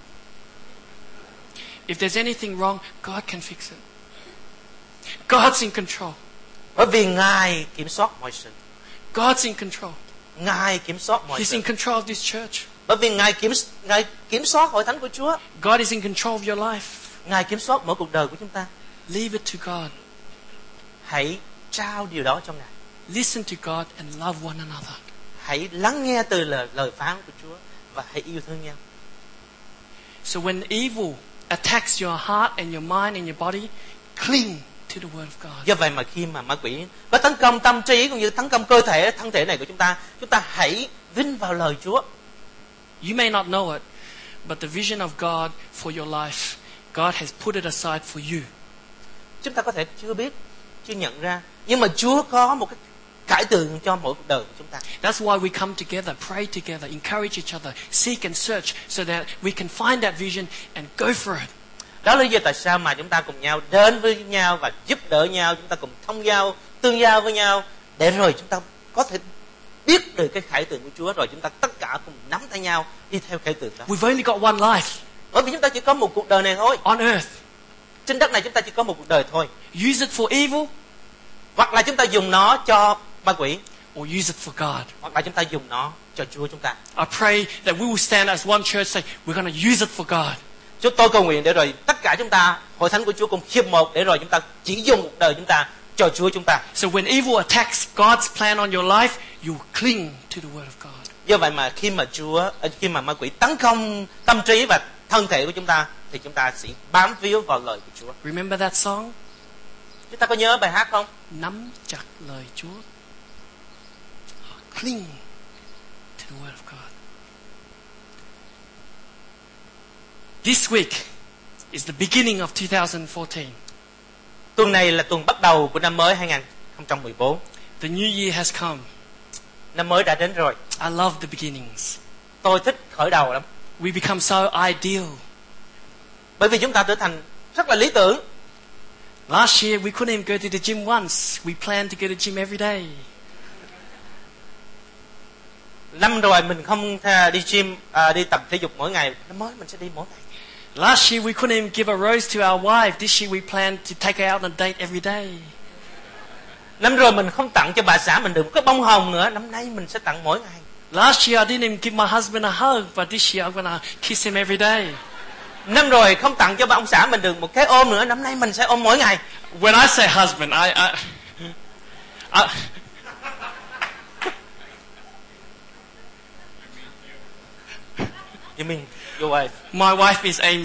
If there's anything wrong, God can fix it. God's in control. Bởi vì Ngài kiểm soát mọi sự. God's in control. Ngài kiểm soát mọi He's sự. in control of this church. Bởi vì Ngài kiểm soát hội thánh của Chúa. God is in control of your life. Ngài kiểm soát mỗi cuộc đời của chúng ta. Leave it to God. Hãy trao điều đó cho Ngài. Listen to God and love one another. Hãy lắng nghe từ lời phán của Chúa và hãy yêu thương nhau. So when evil attacks your heart and your mind and your body, cling to the Word of God. Do vậy mà khi mà ma quỷ có tấn công tâm trí cũng như tấn công cơ thể, thân thể này của chúng ta hãy vin vào lời Chúa. You may not know it, but the vision of God for your life, God has put it aside for you. Chúng ta có thể chưa biết, chưa nhận ra, nhưng mà Chúa có một cái cải tượng cho mỗi cuộc đời của chúng ta. That's why we come together, pray together, encourage each other, seek and search so that we can find that vision and go for it. Đó là lý do tại sao mà chúng ta cùng nhau đến với nhau và giúp đỡ nhau, chúng ta cùng thông giao, tương giao với nhau để rồi chúng ta có thể biết được cái khải tượng của Chúa, rồi chúng ta tất cả cùng nắm tay nhau đi theo khải tượng đó. We've only got one life Bởi vì chúng ta chỉ có một cuộc đời này thôi. on earth. Trên đất này chúng ta chỉ có một cuộc đời thôi. Use it for evil Hoặc là chúng ta dùng nó cho ma quỷ, or use it for God. hoặc là chúng ta dùng nó cho Chúa chúng ta. I pray that we will stand as one church say, we're going to use it for God. Tôi cầu nguyện để rồi tất cả chúng ta, hội thánh của Chúa cùng hiệp một để rồi chúng ta chỉ dùng cuộc đời chúng ta cho Chúa chúng ta. So when evil attacks God's plan on your life, you cling to the Word of God. Do vậy mà khi mà ma quỷ tấn công tâm trí và thân thể của chúng ta thì chúng ta sẽ bám víu vào lời của Chúa. Remember that song? Chúng ta có nhớ bài hát không? Nắm chặt lời Chúa. Cling to the word of God. This week is the beginning of 2014. Tuần này là tuần bắt đầu của năm mới 2014. The new year has come. Năm mới đã đến rồi. I love the beginnings. Tôi thích khởi đầu lắm. We become so ideal. Bởi vì chúng ta trở thành rất là lý tưởng. Last year we couldn't even go to the gym once. We planned to go to the gym every day. Năm rồi mình không đi gym, đi tập thể dục mỗi ngày. Năm mới mình sẽ đi mỗi ngày. Last year we couldn't even give a rose to our wife. This year we plan to take her out on a date every day. Năm rồi mình không tặng cho bà xã mình được một cái bông hồng nữa. Năm nay mình sẽ tặng mỗi ngày. Last year I didn't even give my husband a hug, but this year I'm gonna kiss him every day. Năm rồi không tặng cho bà ông xã mình được một cái ôm nữa. Năm nay mình sẽ ôm mỗi ngày. When I say husband, I You mean your wife? my wife is Amy.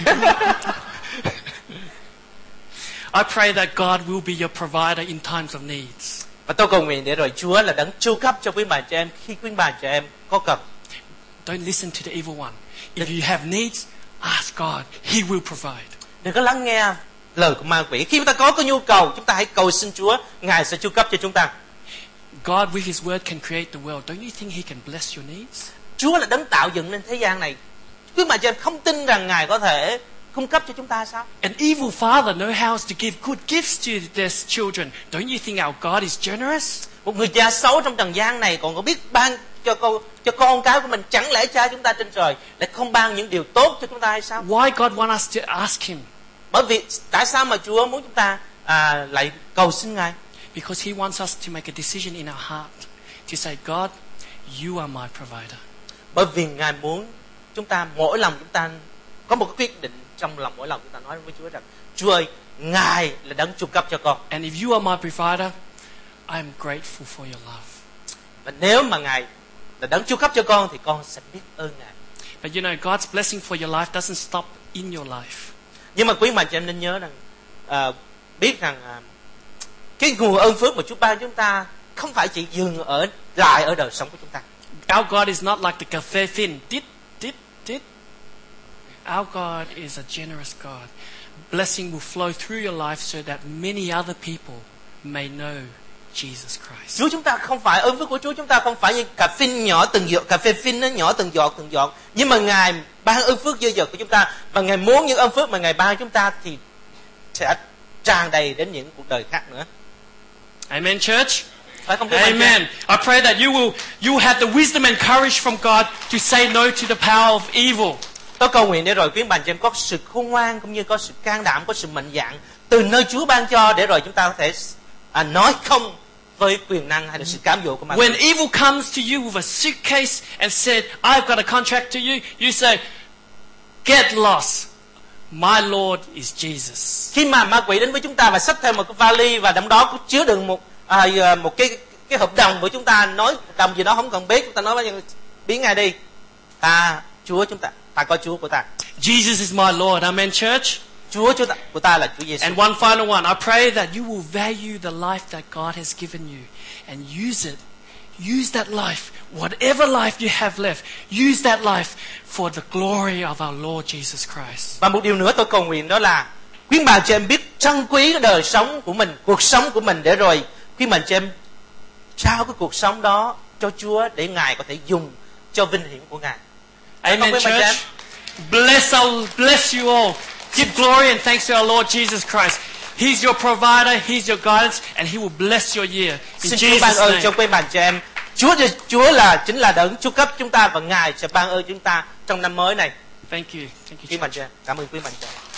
I pray that God will be your provider in times of needs. Và tôi cầu nguyện để rồi Chúa là đấng chu cấp cho quý bà chị em khi quý bà chị em có cần. Don't listen to the evil one. If you have needs, ask God. He will provide. Đừng có lắng nghe lời của ma quỷ. Khi chúng ta có cái nhu cầu, chúng ta hãy cầu xin Chúa, Ngài sẽ chu cấp cho chúng ta. God with His word can create the world. Don't you think He can bless your needs? Chúa là đấng tạo dựng nên thế gian này. Quý bà chị em không tin rằng Ngài có thể cung cấp cho chúng ta sao? An evil father knows how to give good gifts to their children. Don't you think our God is generous? Một người cha xấu trong trần gian này còn có biết ban cho con cái của mình, chẳng lẽ cha chúng ta trên trời lại không ban những điều tốt cho chúng ta hay sao? Why God want us to ask Him? Bởi vì tại sao mà Chúa muốn chúng ta lại cầu xin Ngài? Because He wants us to make a decision in our heart to say, God, you are my provider. Bởi vì Ngài muốn chúng ta mỗi lòng chúng ta có một cái quyết định trong lòng, mỗi lòng chúng ta nói với Chúa rằng Chúa ơi, Ngài là đấng chu cấp cho con. And if you are my provider, I am grateful for your love. Và nếu mà Ngài là đấng chu cấp cho con thì con sẽ biết ơn Ngài. But you know, God's blessing for your life doesn't stop in your life. Nhưng mà quý bà chị em nên nhớ rằng biết rằng cái nguồn ơn phước mà Chúa ban chúng ta không phải chỉ dừng lại ở đời sống của chúng ta. Our God is not like the cafe fin. Did. Our God is a generous God. Blessing will flow through your life so that many other people may know Jesus Christ. Chúa chúng ta không phải, ơn phước của Chúa chúng ta không phải như cà phê nhỏ từng giọt, cà phê phin nó nhỏ từng giọt. Nhưng mà Ngài ban ơn phước dư dật của chúng ta, và Ngài muốn những ơn phước mà Ngài ban chúng ta thì sẽ tràn đầy đến những cuộc đời khác nữa. Amen, church. Phải không? Amen. I pray that you will have the wisdom and courage from God to say no to the power of evil. Tôi cầu nguyện để rồi quý bạn chị em có sự khôn ngoan cũng như có sự can đảm, có sự mạnh dạn từ nơi Chúa ban cho, để rồi chúng ta có thể nói không với quyền năng hay là sự cám dỗ của ma quỷ. When evil comes to you with a suitcase and said, I've got a contract to you, you say, get lost. My Lord is Jesus. Khi mà ma quỷ đến với chúng ta và xách theo một cái vali và trong đó có chứa đựng một cái hợp đồng của chúng ta, nói hợp đồng gì đó không cần biết, chúng ta nói với biến Ngài đi. Ta có Chúa của ta. Jesus is my Lord. Amen, church. Chúa của ta là Chúa Giêsu. And one final one. I pray that you will value the life that God has given you and use it. Use that life, whatever life you have left, use that life for the glory of our Lord Jesus Christ. Và một điều nữa tôi cầu nguyện đó là quý bà chị em biết trân quý cái đời sống của mình, cuộc sống của mình, để rồi quý bà chị em trao cái cuộc sống đó cho Chúa để Ngài có thể dùng cho vinh hiển của Ngài. Amen, church. Bless you all. Give glory and thanks to our Lord Jesus Christ. He's your provider, He's your guidance, and He will bless your year. In Xin Chúa ban Jesus' ơn name. cho quý bạn chị em. Chúa chính là đấng chu cấp chúng ta, và Ngài sẽ ban ơn chúng ta trong năm mới này. Thank you. Quý bạn chị em, cảm ơn quý bạn chị em.